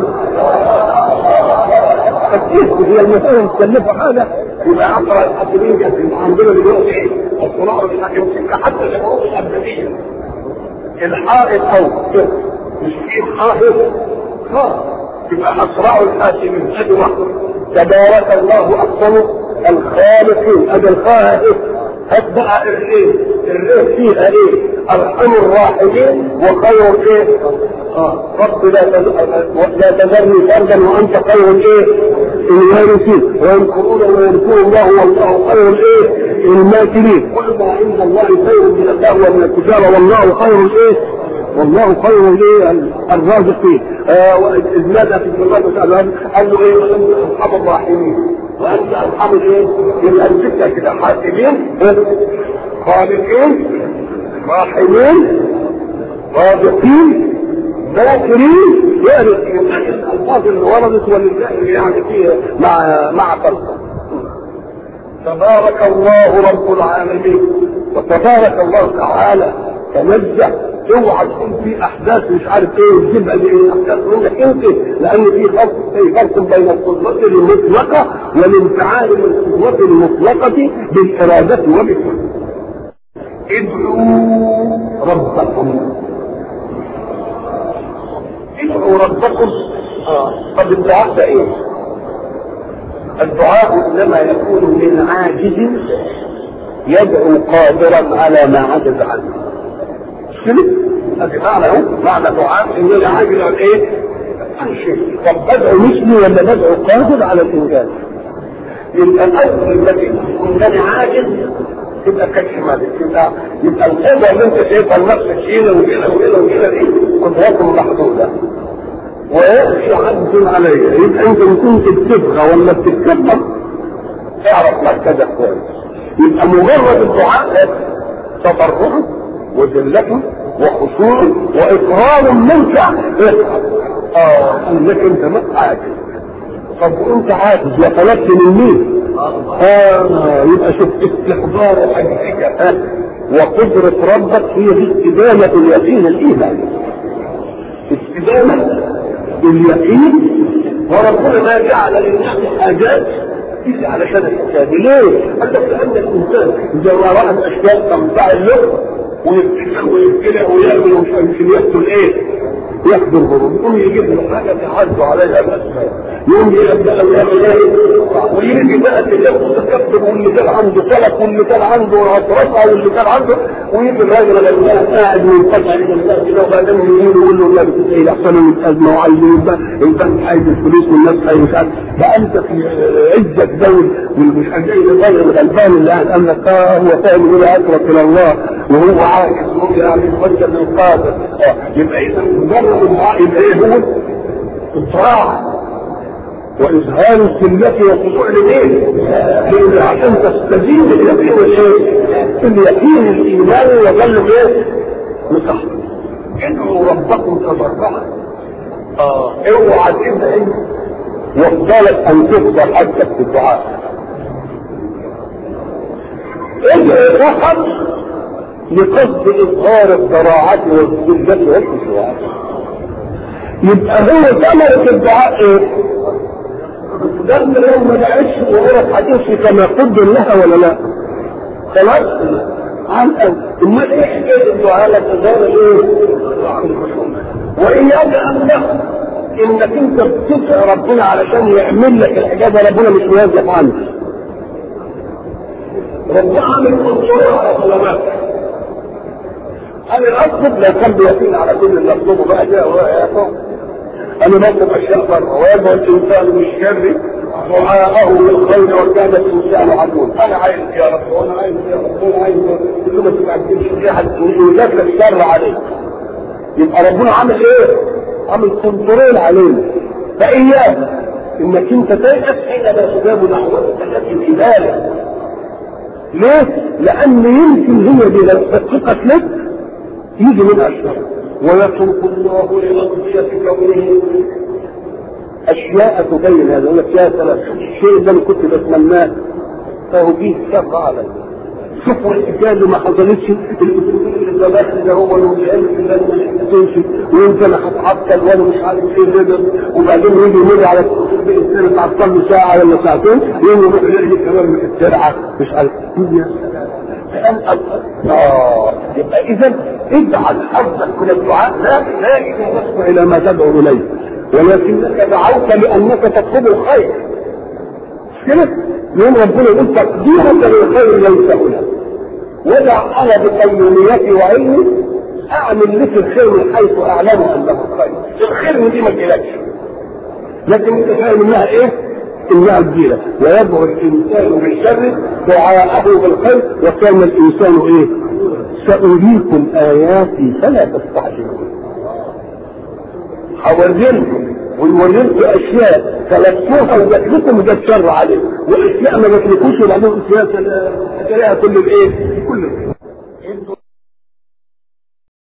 فتكتب هي المساله مكلفه حاجه. يبقى اقرا الحاسبين عندنا دلوقتي ايه؟ الصراع يمكن حتى الحروف الابديه. الحائط او مش في حائط يبقى اسرع الحاسبين ادي واحده. تبارك الله احسن الخالقين. ادي الخاء ايه؟ هات بقى الريه فيها ايه؟ ارحم الراحمين وخير ايه؟ رب لا تذرني فردا وانت خير الايه؟ الوارثين. ويمكرون ويمكر الله والله خير الايه؟ الماكرين. قل ما عند الله خير من اللهو ومن التجاره والله خير الايه؟ والله خير الايه؟ الرازقين. واذ ماذا في الله تعالى قال له ايه؟ وانت ارحم الراحمين وانت ارحم الايه؟ يبقى الفكره كده حاسبين خالقين راحمين رازقين ذاكرين. يعرف الالفاظ اللي وردت واللي يعني فيها مع خلقه. تبارك الله رب العالمين وتبارك الله تعالى تنزه. اوعى تكون في احداث مش عارف ايه وتبقى دي احداث منك انت، لان في فرق بين القدرة المطلقة والانفعال من القدرة المطلقة بالاراده وبالفعل. ادعوا ربكم ادعوا ربكم. طب الدعاء ده ايه؟ الدعاء انما يكون من عاجز يدعو قادرا على ما عجز عنه. هذا معنى دعاء اننا عاجز عن ايه؟ عن شيء. طب بدعو مثلي ولا بدعو قادر على الانجاز؟ يبقى الاول الذي انني عاجز تبقى كشف مالك. يبقى القدره اللي انت شايفها لنفسك هنا وهنا وهنا وهنا دي قدراتهم محدوده ويخشى عجز عليا. يبقى انت ان كنت بتبغى ولا بتتكبر اعرف مركزك كويس. يبقى مجرد الدعاء تضرع وذلة وخشوع واقرار منك انك انت ما عاجز. طب وانت عاجز وطلبت من مين؟ يبقى شوف استحضار حقيقتك وقدرة ربك هي استدامة اليقين الايماني. استدامة اليقين. وربنا ما جعل للناس حاجات الا علشان الحساب. ليه؟ قال لك لان الانسان اذا راى الاشياء تنفعل له ويبتلع ويعمل ومش يمكن يقتل ايه؟ يقدر الغرور. يقوم يجيب له حاجه تعز عليها الاسباب. يقوم يبدا ويعمل ايه؟ ويجي بقى اللي كان متكبر واللي كان عنده طلب واللي كان عنده رفعه واللي كان عنده، ويجي الراجل غلبان قاعد منفتح لله كده وبعدين يجي يقول له لا ايه احسن من الازمه وعايزين البنك عايز الفلوس والناس عايز مش عارف. بقى انت في عزك دول والمش جاي للراجل الغلبان اللي قال لك هو فاهم يقول اترك الى الله وهو عاجز يعني يوجه للقادر. يبقى اذا مجرد الدعاء يبقى ايه هو؟ الطاعه واظهار السلة والخضوع لمين؟ عشان تستزيد اليقين الايه؟ اليقين الايماني يظل ايه؟ مصح. ادعوا ربكم تضرعا. اوعى تبدا وافضلت ان تفضل حتى في الدعاء. ادعوا فقط لقصد اظهار الضراعات والذلة والخشوع. يبقى هو ثمرة الدعاء ايه؟ ده لو ما دعتش وغيرك هتمشي كما قدر لها ولا لا؟ خلاص؟ عن امال ايه حكايه الدعاء لا تزال ايه؟ واياك ان تخف انك انت بتدعي ربنا علشان يعمل لك الحجاب ربنا مش موظف عنك. ربنا عامل كنترول على طلباتك. انا اطلب لا كان بيقين على كل اللي اطلبه بقى ده انا بطلب اشياء بره ويبقى الانسان مش شري دعاءه بالخير وكان الانسان عدوا. انا عايز يا رب وانا عايز يا رب وانا عايز كل ما تبعتليش في حد يقول لك الشر عليك. يبقى ربنا عامل ايه؟ عامل كنترول علينا. فاياك انك انت تيأس حين لا تجاب دعوتك التي في بالك. ليه؟ لان يمكن هي دي لو تحققت لك يجي منها الشر. ويترك الله لمقضية كونه اشياء تبين هذا. يقول لك يا سلام الشيء اللي انا كنت بتمناه فهو فيه شر علي. شوفوا الحكايه اللي ما حصلتش اللي داخل ده هو اللي قال تمشي وانت انا هتعطل وانا مش عارف ايه رضا. وبعدين يجي يمر على الانسان تعطل له ساعه ولا ساعتين يروح يلاقي كمان من السرعه مش عارف يا سلام. يبقى اذا اجعل حظك من الدعاء لا يصل الى ما تدعو اليه ولكنك دعوت لانك تطلب الخير. مش كده؟ يوم ربنا يقول تقديرك للخير ليس هنا، ودع انا بقيوميتي وعلمي اعمل لك الخير من حيث اعلم انه خير. الخير دي ما تجيلكش، لكن انت فاهم انها ايه؟ انها تجيلك. ويدعو الانسان بالشر دعاءه بالخير، وكان الانسان ايه؟ سأريكم اياتي فلا تستعجلون. هوريكم ونوريكم اشياء تلقوها وجات لكم وجات شر عليكم، واشياء ما جاتلكوش وبعدين اشياء تلاقيها كل الايه؟ كل انتوا